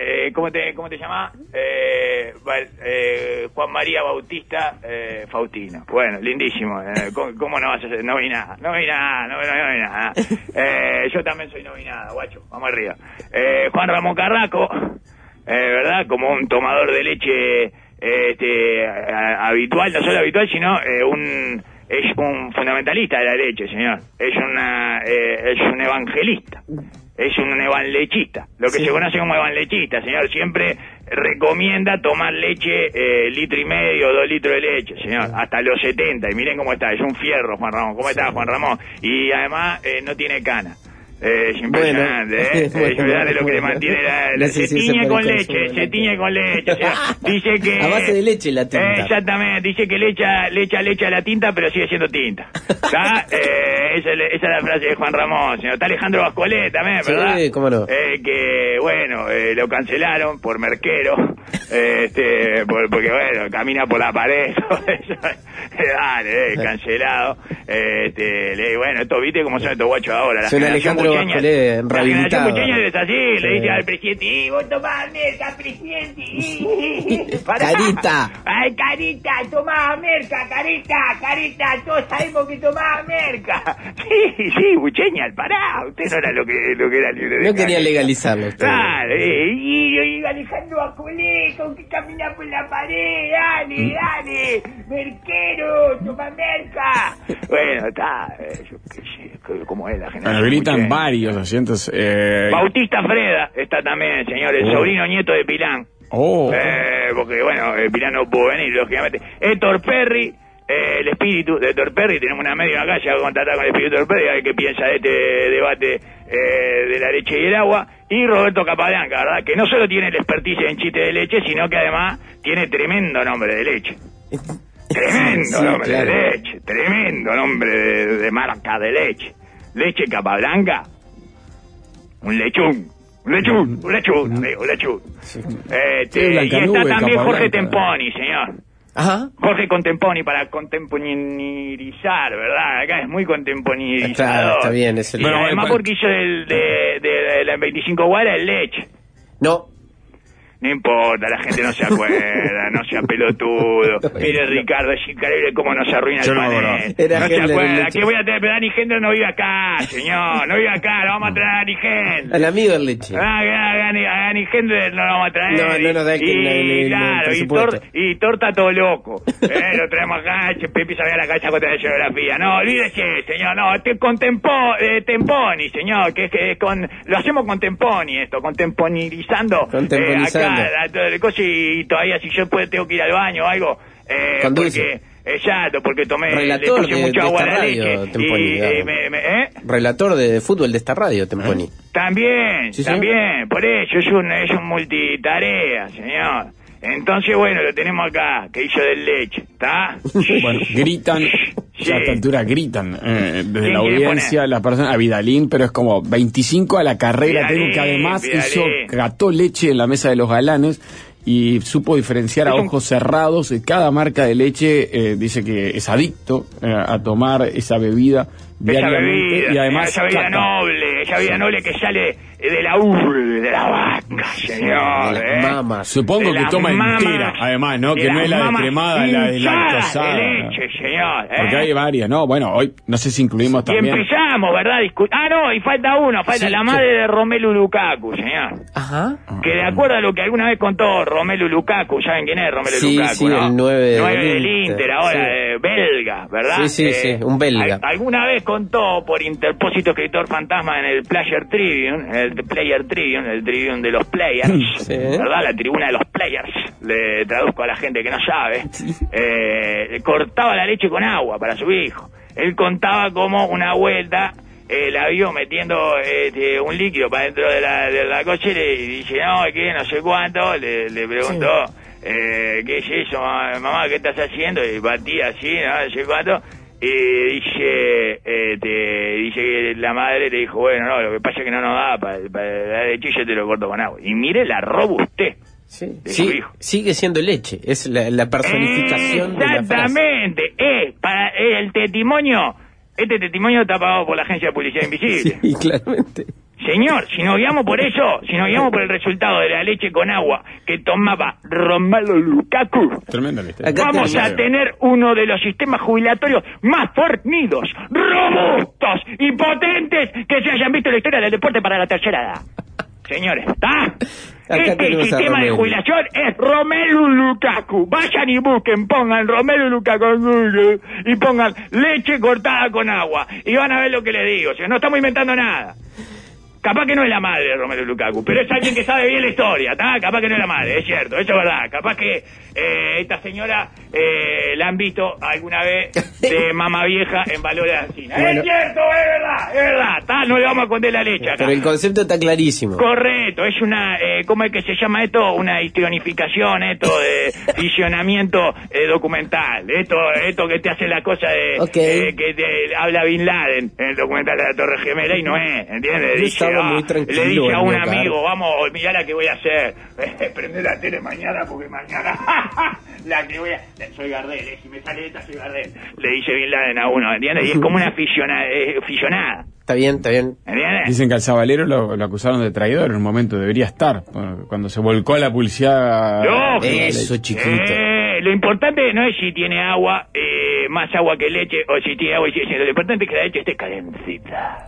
eh, ¿cómo te cómo te llamas? Eh, eh, Juan María Bautista eh, Faustino. Bueno, lindísimo. Eh, ¿cómo, ¿Cómo no vas a ser? No vi nada, no vi nada, no, no, no vi nada. Eh, yo también soy no vi nada, guacho. Vamos arriba. Eh, Juan Ramón Carrasco, eh, ¿verdad? Como un tomador de leche eh, este a, habitual, no solo habitual, sino eh, un es un fundamentalista de la leche, señor. Es una eh, es un evangelista. Es un evanlechista, lo que sí. se conoce como evanlechista, señor. Siempre recomienda tomar leche, eh, litro y medio, dos litros de leche, señor, hasta los setenta. Y miren cómo está, es un fierro, Juan Ramón. ¿Cómo sí. está, Juan Ramón? Y además eh, no tiene cana. Eh, es impresionante, bueno, ¿eh? Bueno, es bueno, lo que le mantiene la, la, se tiñe con leche, se tiñe con leche, o sea, dice que... A base de leche la tinta. Eh, exactamente, dice que le echa, le echa leche a la tinta, pero sigue siendo tinta. ¿Está? Eh, esa, esa es la frase de Juan Ramón, señor. Está Alejandro Bascolet también, ¿verdad? Sí, cómo no. Eh, que, bueno, eh, lo cancelaron por merquero, eh, este, por, porque, bueno, camina por la pared, dale, eh, cancelado. Eh, este, le, bueno, esto, ¿viste cómo son estos guachos ahora? La son Alejandro Bascolet la generación Pucheña es así, sí. le dice al presidente, y vos tomás merca, presidente. Carita. Ay, carita, tomás merca, carita, carita, todos sabemos que tomás merca. Sí, sí, Pucheña, pará, usted no era lo que, lo que era libre de no quería legalizarlo usted. Claro, eh, y, y Alejandro Bascolet, con que camina por la pared, dale, dale, merquero, toma merca. Bueno, está, eh, yo qué sé, cómo es la generación. Bueno, gritan varios asientos. Eh... Bautista Freda está también, señor, el oh. sobrino nieto de Pilán. Oh. Eh, porque, bueno, eh, Pilán no pudo venir, lógicamente. Héctor Perry, eh, el espíritu de Héctor Perry, tenemos una media acá, ya voy a contactar con el espíritu de Héctor Perry, a ver qué piensa de este debate eh, de la leche y el agua. Y Roberto Capablanca, ¿verdad? Que no solo tiene el expertise en chiste de leche, sino que además tiene tremendo nombre de leche. Tremendo sí, nombre claro. de leche, tremendo nombre de, de marca de leche. Leche Capablanca, un lechún, un lechún, un lechún, amigo, un lechún. Sí. Este, sí, y está también Jorge Temponi, señor. Ajá. Jorge Contemponi para contemporizar, ¿verdad? Acá es muy contemporizador. Está, está bien, es el... Y bueno, además porque hizo del, de, de, de la veinticinco guaras el leche. No. No importa, la gente no se acuerda, no sea pelotudo. Mire, Ricardo, es increíble cómo nos arruina el panel. No, no se acuerda. ¿Qué voy a tener? Pero Dani Hendler no vive acá, señor. No vive acá, lo vamos a traer a Dani Hendler. Al amigo del leche. Ah, a Dani, a Dani Hendler no lo vamos a traer. No, no nos da el Y, claro, y, tor, y torta todo loco. Eh, lo traemos acá, che, Pepe sabía la cabeza contra la geografía. No, olvídese, señor, no, te, con tempo, eh, Temponi, señor, que es que con, lo hacemos con Temponi esto, contemporizando. Contemporizando. Eh, La, la cosa y todavía si yo puedo, tengo que ir al baño o algo eh, porque exacto porque tomé relator le puse de, mucha de agua esta a la radio, leche Temponi, y eh, me, me, ¿eh? relator de fútbol de esta radio, Temponi. ¿Eh? También, ¿sí, también, sí? Por eso es un es un multitarea, señor. Entonces, bueno, lo tenemos acá, que hizo del leche, ¿está? Bueno, gritan, sí. A esta altura gritan, eh, desde la audiencia, la persona, a Vidalín, pero es como veinticinco a la carrera, Vidalín, tengo que además Vidalín. Hizo, cató leche en la mesa de los galanes y supo diferenciar a ojos cerrados. Cada marca de leche eh, dice que es adicto eh, a tomar esa bebida diariamente. Esa bebida, y además, esa bebida noble, esa bebida noble que sale de la ur, de la vaca, señor. De las mamas. Supongo de que toma mamas, entera, además, ¿no? Que no es la descremada, la deslactosada. De leche, señor. ¿eh? Porque hay varias, ¿no? Bueno, hoy no sé si incluimos y también. Y empezamos, ¿verdad? Discu ah, no, y falta uno, falta sí, la madre sí. de Romelu Lukaku, señor. Ajá. Que de acuerdo a lo que alguna vez contó Romelu Lukaku, ¿saben quién es Romelu sí, Lukaku? Sí, ¿no? el nueve, nueve del del Inter, Inter ahora, sí. eh, belga, ¿verdad? Sí, sí, eh, sí, un belga. Al, alguna vez contó por interpósito escritor fantasma en el Player Tribune, en el Player Tribune, el Tribune de los Players, sí. ¿verdad? La tribuna de los Players, le traduzco a la gente que no sabe, sí. eh, cortaba la leche con agua para su hijo. Él contaba como una vuelta eh, la vio metiendo este, un líquido para dentro de la, de la cochera y dice, no, ¿qué? No sé cuánto, le, le preguntó, sí. eh, ¿qué es eso, mamá? ¿Qué estás haciendo? Y batía así, no, no sé cuánto. Y dice, este, dice que la madre le dijo, bueno, no, lo que pasa es que no nos da para, para la leche, yo te lo corto con agua. Y mire la robustez sí. de sí, su hijo. Sigue siendo leche, es la, la personificación de la frase. Exactamente, es para el testimonio, este testimonio está pagado por la Agencia de Publicidad Invisible. Sí, claramente. Señor, si nos guiamos por eso, si nos guiamos por el resultado de la leche con agua que tomaba Romelu Lukaku, tremenda lista. Vamos a tener uno de los sistemas jubilatorios más fornidos, robustos y potentes que se hayan visto en la historia del deporte para la tercera edad. Señores, ¿está? Este sistema de jubilación es Romelu Lukaku. Vayan y busquen, pongan Romelu Lukaku y pongan leche cortada con agua. Y van a ver lo que les digo. O sea, no estamos inventando nada. Capaz que no es la madre de Romelu Lukaku, pero es alguien que sabe bien la historia, ¿está? Capaz que no es la madre, es cierto, eso es verdad. Capaz que eh, esta señora eh, la han visto alguna vez de mamá vieja en Valores de Alsina. Bueno. Es cierto, es verdad, es verdad, ¿está? No le vamos a esconder la leche acá. Pero el concepto está clarísimo. Correcto, es una, eh, ¿cómo es que se llama esto? Una histrionificación, esto de visionamiento eh, documental. Esto esto que te hace la cosa de okay. eh, que te habla Bin Laden en el documental de la Torre Gemela y no es, ¿entiendes? Dice, ah, muy le dije a un amigo, vamos, mirá la que voy a hacer. Prende la tele mañana porque mañana la que voy a... Soy Gardel, eh, si me sale esta soy Gardel. Le dice Bin Laden a uno, ¿entiendes? Y es como una fisionada. Eh, fisionada. Está bien, está bien. ¿Entiendes? Dicen que al Zabalero lo, lo acusaron de traidor en un momento, debería estar. Cuando se volcó a la publicidad... No, eso, chiquito. Eh, lo importante no es si tiene agua, eh, más agua que leche, o si tiene agua y si es... Lo importante es que la leche esté calentita.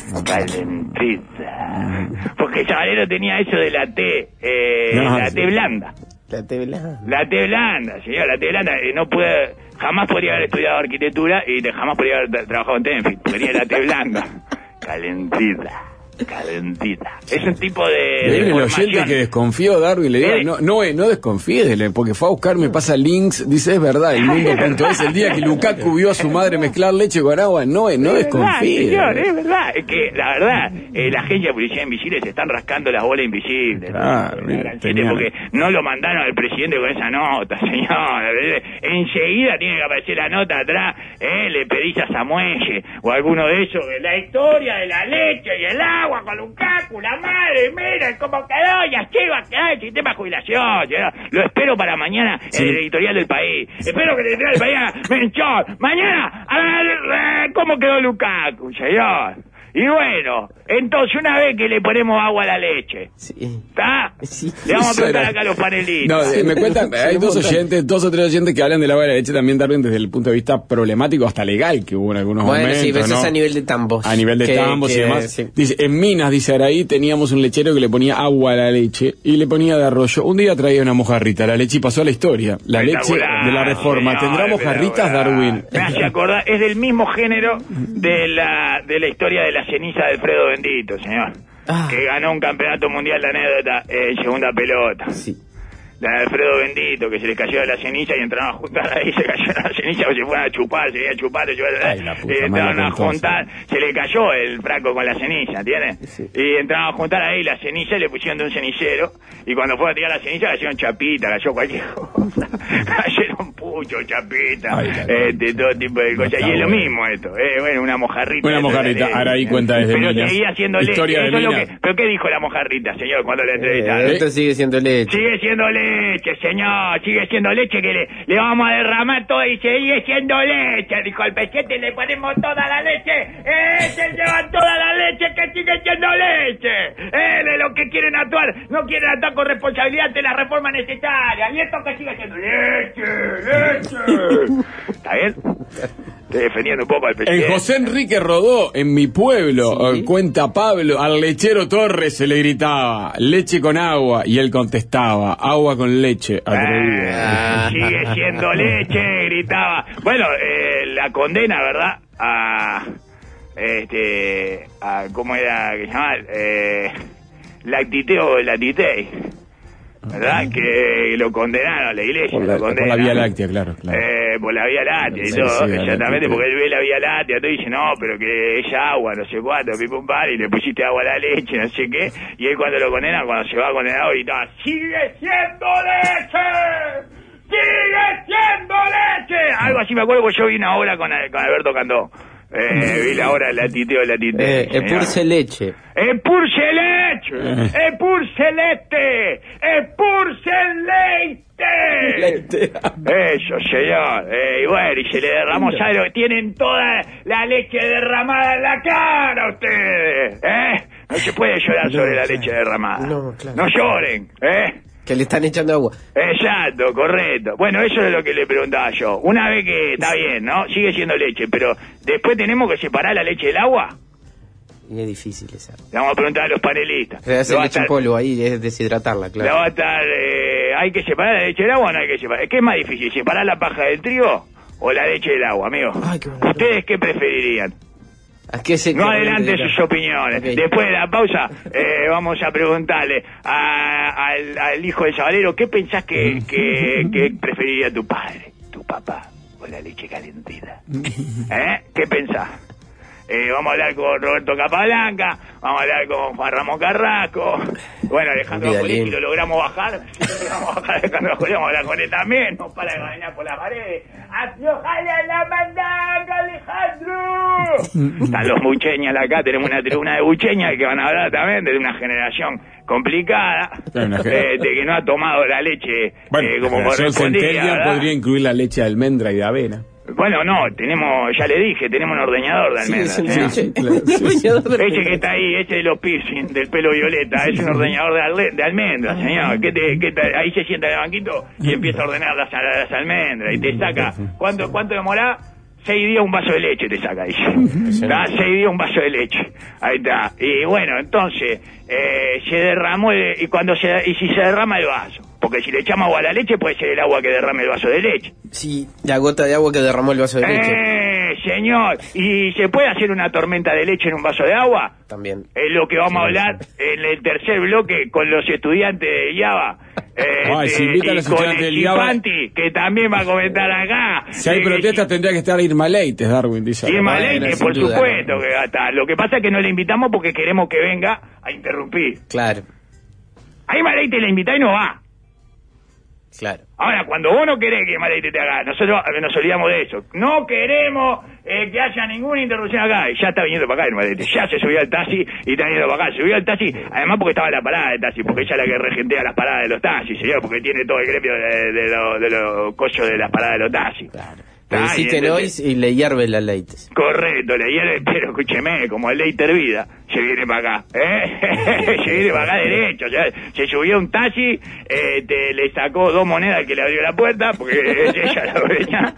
Calentita. Porque el Zabalero tenía eso de la té, eh, no, la sí. té blanda. La té blanda. La té blanda, señor, la té blanda. Eh, no puede, jamás podría haber estudiado arquitectura y jamás podría haber tra trabajado en Tenfield. Tenía la té blanda. Calentita. Calentita. Es un tipo de, de el oyente que desconfió, Darwin, le digo, no, no, no desconfíes, porque fue a buscarme, pasa links, dice, es verdad, el mundo punto es, el día que Lukaku vio a su madre mezclar leche con agua, no, no desconfíes. Señor, es verdad, es que la verdad, eh, la agencia de policía invisible se están rascando las bolas invisibles. Claro, mira, tenía... porque no lo mandaron al presidente con esa nota, señor. Enseguida tiene que aparecer la nota atrás, eh, le pedís a Samuelle o alguno de esos, la historia de la leche y el agua con Lukaku, la madre, miren cómo quedó, y así va a quedar el sistema de jubilación. Señor. Lo espero para mañana sí. en el editorial del país. Espero que el editorial del país haga mención. Mañana, a ver, ¿cómo quedó Lukaku, señor? Y bueno, entonces una vez que le ponemos agua a la leche, ¿está? Sí. Le vamos a preguntar acá a los panelistas. No, sí. me cuentan, hay dos oyentes, dos o tres oyentes que hablan del agua de la leche también, Darwin, desde el punto de vista problemático hasta legal que hubo en algunos bueno, momentos. Bueno, sí, pero ¿no? es a nivel de tambos. A nivel de que, tambos que, y demás. Sí. Dice, en Minas, dice Araí, teníamos un lechero que le ponía agua a la leche y le ponía de arroyo. Un día traía una mojarrita, la leche y pasó a la historia. La leche de la Reforma. Señor, ¿tendrá mojarritas, Darwin? Me hace acordar, es del mismo género de la, de la historia de la ceniza de Alfredo Bendito, señor. Ah. Que ganó un campeonato mundial de anécdota en segunda pelota. Sí. La de Alfredo Bendito, que se le cayó de la ceniza y entraron a juntar ahí, se cayó la ceniza, o se fueron a chupar, se iba a chupar, se eh, entraron a juntar, se le cayó el fraco con la ceniza, ¿entiendes? Sí. Y entraron a juntar ahí la ceniza y le pusieron de un cenicero, y cuando fue a tirar la ceniza cayeron chapita, cayó cualquier cosa, cayeron pucho, chapita, Ay, eh, de todo tipo de cosas, y es lo mismo esto, eh, bueno, una mojarrita. Una mojarrita, eh, ahora ahí cuenta desde Pero Minas. seguía siendo leche. Historia de Minas. Que, ¿Pero qué dijo la mojarrita, señor, cuando le entrevistaron? Eh, esto sigue siendo leche. Sigue siendo leche. Leche, señor, sigue siendo leche que le, le vamos a derramar todo y sigue siendo leche, dijo el pequete, le ponemos toda la leche, eh, se llevan toda la leche que sigue siendo leche, eh, de lo que quieren actuar, no quieren actuar con responsabilidad ante la reforma necesaria, y esto que sigue siendo leche, leche, ¿está bien? Estoy defendiendo un poco al presidente. En José Enrique Rodó, en mi pueblo, ¿Sí? cuenta Pablo, al lechero Torres se le gritaba, leche con agua, y él contestaba, agua con leche, atrevido. Ah, sigue siendo leche, gritaba. Bueno, eh, la condena, ¿verdad? A, este, a, ¿cómo era que se llama? Eh, lactiteo, lactitei. ¿Verdad? Que lo condenaron a la iglesia. Por la, lo por la Vía Láctea, claro. claro. Eh, por la Vía Láctea y todo, sí, exactamente, porque él ve la Vía Láctea y dice, no, pero que es agua, no sé cuánto, pim pum par, y le pusiste agua a la leche, no sé qué, y él cuando lo condenan, cuando se va condenado, gritaba, ¡sigue siendo leche! ¡Sigue siendo leche! Algo así me acuerdo, porque yo vi una obra con, con Alberto Candó. Eh, vi la hora, la titeo, la titeo. Eh, epurse leche. ¡Epurse leche! ¡Epurse leche! ¡Epurse leite! Leite. Eso, señor. Eh, y bueno, y se le derramó, ¿sabe lo que tienen toda la leche derramada en la cara a ustedes? ¿Eh? No se puede llorar no, sobre la claro. leche derramada. No, claro. No lloren, ¿eh? Que le están echando agua. Exacto, correcto. Bueno, eso es lo que le preguntaba yo. Una vez que está bien, ¿no? Sigue siendo leche, pero después tenemos que separar la leche del agua. Y es difícil esa. Le vamos a preguntar a los panelistas. Se hace leche estar... en polvo ahí, es deshidratarla, claro. Va a estar, eh, ¿hay que separar la leche del agua o no hay que separar? ¿Qué es más difícil, separar la paja del trigo o la leche del agua, amigo? Ay, qué bueno. ¿Ustedes qué preferirían? ¿A qué se no adelante sus opiniones. Okay. Después de la pausa eh, vamos a preguntarle a, al, al hijo del sabalero qué pensás que, que, que preferiría tu padre, tu papá, o la leche calentita. ¿Eh? ¿Qué pensás? Eh, vamos a hablar con Roberto Capablanca, vamos a hablar con Juan Ramón Carrasco, bueno, Alejandro Jolín, si lo logramos bajar, si lo logramos bajar Alejandro Jolín, vamos a hablar con él también, no para de caminar por las paredes. ¡Ojalá la mandanga, Alejandro! Están los bucheñas acá, tenemos una tribuna de bucheñas que van a hablar también de una generación complicada, eh, de que no ha tomado la leche bueno, eh, como correspondía. Podría incluir la leche de almendra y de avena. Bueno, no, tenemos, ya le dije, tenemos un ordeñador de almendras. Sí, sí, sí, claro, sí, sí. Ese que está ahí, ese de los piercing, del pelo violeta, es un ordeñador de, alde, de almendras, señor. ¿Qué te, qué te, ahí se sienta en el banquito y empieza a ordenar las, las almendras y te saca. ¿Cuánto, cuánto demora? Seis días un vaso de leche te saca, dice. Está seis días un vaso de leche. Ahí está. Y bueno, entonces, eh, se derramó, el, y cuando se, y si se derrama el vaso. Porque si le echamos agua a la leche, puede ser el agua que derrame el vaso de leche. Sí, la gota de agua que derramó el vaso de leche. Eh, señor. ¿Y se puede hacer una tormenta de leche en un vaso de agua? También. Es lo que vamos sí, a hablar sí. en el tercer bloque con los estudiantes de Java. Eh, Ay, de, si invita a los estudiantes del Java, que también va a comentar acá. Si hay protestas, eh, tendría que estar Irma Leites, Darwin, dice. Irma Leites, por duda, supuesto no. que va a estar. Lo que pasa es que no le invitamos porque queremos que venga a interrumpir. Claro. A Irma Leites le invita y no va. Claro. Ahora, cuando vos no querés que Maleite te haga, nosotros nos olvidamos de eso. No queremos eh, que haya ninguna interrupción acá. Y ya está viniendo para acá el Maleite. Ya se subió al taxi y está viniendo para acá. Se subió al taxi, además porque estaba en la parada del taxi, porque ella es la que regentea las paradas de los taxis, señor, porque tiene todo el gremio de, de, los de los cochos de las paradas de los taxis. Claro. Le decís que no y le hierve la leite. Correcto, le hierve, pero escúcheme, como el leite hervida, se viene para acá, ¿eh? se viene para acá derecho, o sea, se subió un taxi, eh, te, le sacó dos monedas que le abrió la puerta, porque es ella la dueña,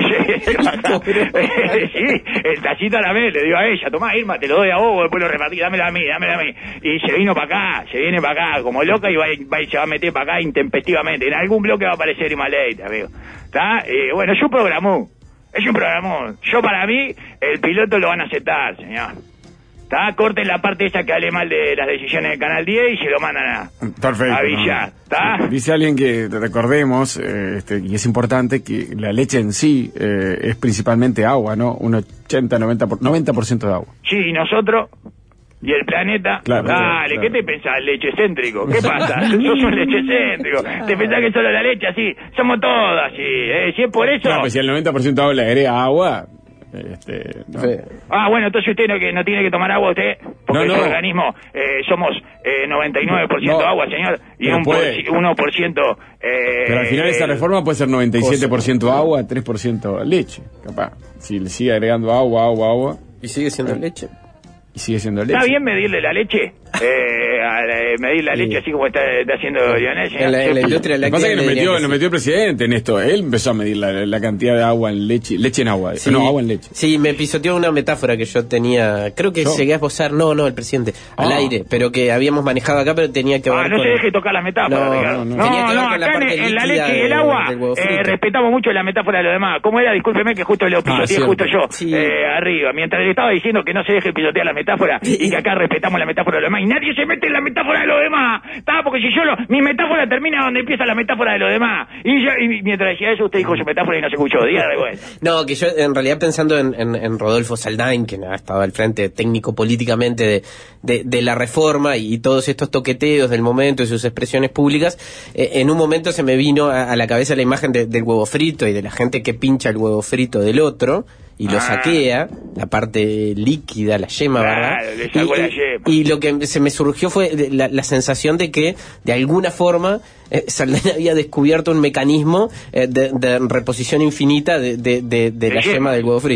sí, el taxista a la vez le dio a ella, tomá Irma, te lo doy a vos, después lo repartí, dámela a mí, dámela a mí, y se vino para acá, se viene para acá, como loca, y va, va y se va a meter para acá intempestivamente, en algún bloque va a aparecer Irma Leite, amigo, ¿está? Eh, bueno, yo programó. Es un programón. Yo, para mí, el piloto lo van a aceptar, señor. ¿Está? Corten la parte esa que hable mal de las decisiones del Canal diez y se lo mandan a, Perfecto, a Villar. ¿Está? No. Dice alguien que recordemos, eh, este, y es importante, que la leche en sí eh, es principalmente agua, ¿no? Un ochenta, noventa por ciento de agua. Sí, y nosotros... ¿Y el planeta? Claro, Dale, claro. ¿Qué te pensás, lechecéntrico? ¿Qué pasa? Sos un lechecéntrico. ¿Te pensás que solo la leche así? Somos todos así, ¿eh? Si es por eso... Claro, pues si el noventa por ciento de agua le agrega agua... Este, no. Sí. Ah, bueno, entonces usted no, que no tiene que tomar agua usted, porque no, no. el organismo eh, somos eh, noventa y nueve por ciento no. agua, señor, y un por, uno por ciento... Eh, Pero al final esa reforma puede ser noventa y siete por ciento agua, tres por ciento leche, capaz. Si le sigue agregando agua, agua, agua... ¿Y sigue siendo eh. leche? Y sigue siendo leche. ¿Está bien medirle la leche? Eh, a, a medir la leche así como está, está haciendo Lionel. En la, en la industria Lo que pasa es que nos metió, nos metió el presidente en esto. Él empezó a medir la, la cantidad de agua en leche. Leche en agua. Sí, no, agua en leche. Sí, me pisoteó una metáfora que yo tenía. Creo que ¿Yo? llegué a esbozar. No, no, el presidente. Ah. Al aire. Pero que habíamos manejado acá, pero tenía que ver ah, no con... se deje tocar las metáforas, no, Ricardo. No, no, tenía que ver no, con la acá parte en, en la leche y el agua eh, respetamos mucho la metáfora de los demás. ¿Cómo era? Discúlpeme que justo le pisoteé ah, justo yo. Sí. Eh, arriba. Mientras le estaba diciendo que no se deje pisotear la metáfora y que acá respetamos la metáfora de los demás y nadie se mete en la metáfora de los demás, ¿está? Porque si yo lo, mi metáfora termina donde empieza la metáfora de los demás y, yo, y mientras decía eso usted dijo su metáfora y no se escuchó, diga de vuelta. No, que yo en realidad pensando en, en, en Rodolfo Saldain, que ha estado al frente técnico políticamente de, de, de la reforma y, y todos estos toqueteos del momento y sus expresiones públicas, eh, en un momento se me vino a, a la cabeza la imagen de, del huevo frito y de la gente que pincha el huevo frito del otro y lo ah. saquea, la parte líquida, la yema, claro, ¿verdad? Le sacó y, la yema. Y lo que se me surgió fue la, la sensación de que, de alguna forma, eh, Saldain había descubierto un mecanismo eh, de, de reposición infinita de, de, de, de la yema del huevo frito.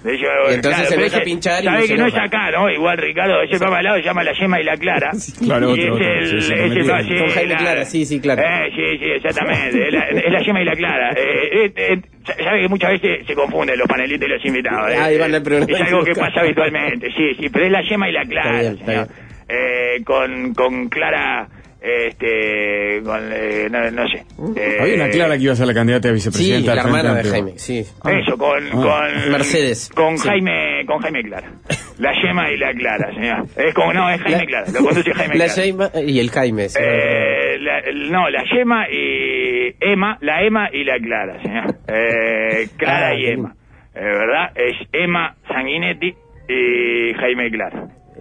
Yo, y entonces claro, se deja ese, pinchar y sabe no que se no es enoja. acá, ¿no? Igual Ricardo, ese papá al lado se llama la yema y la clara. Claro, y otro, es otro, el, sí, sí, ese me pa- metí. sí, Con Jaime la- Clara, sí, sí, claro. Eh, sí, sí, exactamente. es, la, es la yema y la clara. Eh, eh, eh, sabe que muchas veces se confunden los panelistas y los invitados. Eh, Ahí van al programa. es algo que pasa habitualmente, sí, sí, pero es la yema y la clara, Está bien, está señor. Eh, con, con Clara, este, con, eh, no, no sé. Eh, Había una Clara que iba a ser la candidata a Sí, vicepresidenta. la del Frente hermana de Amplio. Jaime, sí. Eso, con, Ah. con Mercedes. Con Sí. Jaime, con Jaime Clara. La yema y la Clara, señor. Es como, no, es Jaime La- Clara, lo conduce Jaime La Clara. Jaime y el Jaime. sí. Eh, la- no, la yema y Emma, la Emma y la Clara, señor. Eh, Clara Ah, y qué Emma. Eh, ¿Verdad? Es Emma Sanguinetti y Jaime Clara.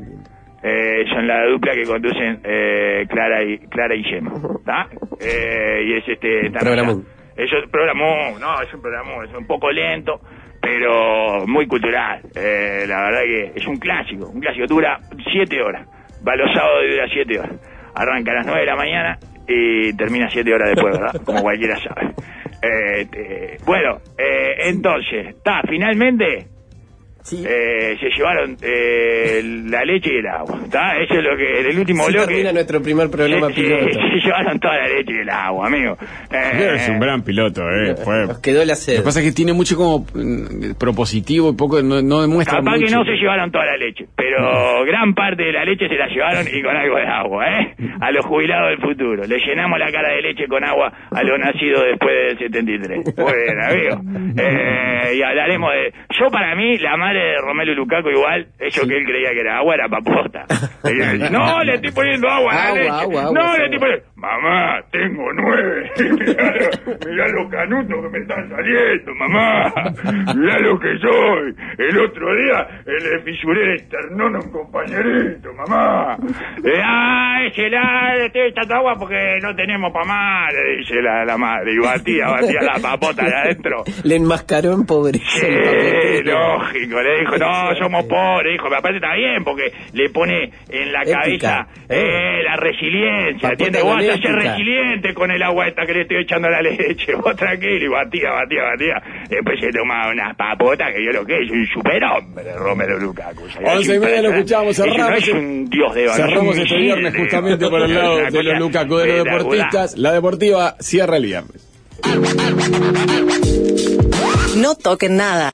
Eh, son la dupla que conducen eh, Clara y Clara y Yema, ¿está? Eh, y es este están Programón. allá. Es un programón, no, es un programón, es un poco lento, pero muy cultural. Eh, la verdad que es un clásico, un clásico, dura siete horas. Va los sábados y dura siete horas. Arranca a las nueve de la mañana y termina siete horas después, ¿verdad? Como cualquiera sabe. Eh, este, bueno, eh, entonces, está, finalmente Sí. eh, se llevaron eh, la leche y el agua, ¿está? Eso es lo que, en el último Sí, bloque... termina nuestro primer programa se, piloto. se, se llevaron toda la leche y el agua, amigo. Eh, Es un gran piloto, eh. Fue. Nos quedó la sed. Lo que pasa es que tiene mucho como mm, propositivo y poco, no, no demuestra Capaz mucho. que no se llevaron toda la leche, pero gran parte de la leche se la llevaron y con algo de agua, ¿eh? A los jubilados del futuro. Le llenamos la cara de leche con agua a los nacidos después del setenta y tres. Bueno, amigo. Eh, y hablaremos de... Yo, para mí, la madre de Romelu Lukaku, igual, eso que él creía que era agua, era papota. Y yo decía, no, le estoy poniendo agua a la Agua, leche. agua, agua, no, agua. le estoy poniendo... Mamá, tengo nueve. mirá, mirá los canutos que me están saliendo, mamá. Mirá lo que soy. El otro día eh, le fisuré el esternón a un compañerito, mamá. Eh, ah, ese la, le estoy echando agua porque no tenemos pa' más, le dice la, la madre. Y batía, batía la papota de adentro. Le enmascaró en pobreza. Sí, el papotero. lógico, le dijo, no, somos pobres, dijo, pero aparte está bien, porque le pone en la Ética, cabeza eh. eh, la resiliencia, Papota ¿entiendes? Vos vas a ser genética. resiliente con el agua esta que le estoy echando a la leche, vos tranquilo, y batía, batía, batía, después se tomaba unas papotas, que yo lo que es, un superhombre, Romelu Lukaku. O sea, Once y es media lo impresionante. escuchamos, Es un- cerramos. Es un dios de valor, Cerramos es un este misil viernes de- justamente por el lado una de los cosa Lukaku, de los espectacular. deportistas. La deportiva cierra el viernes. No toquen nada.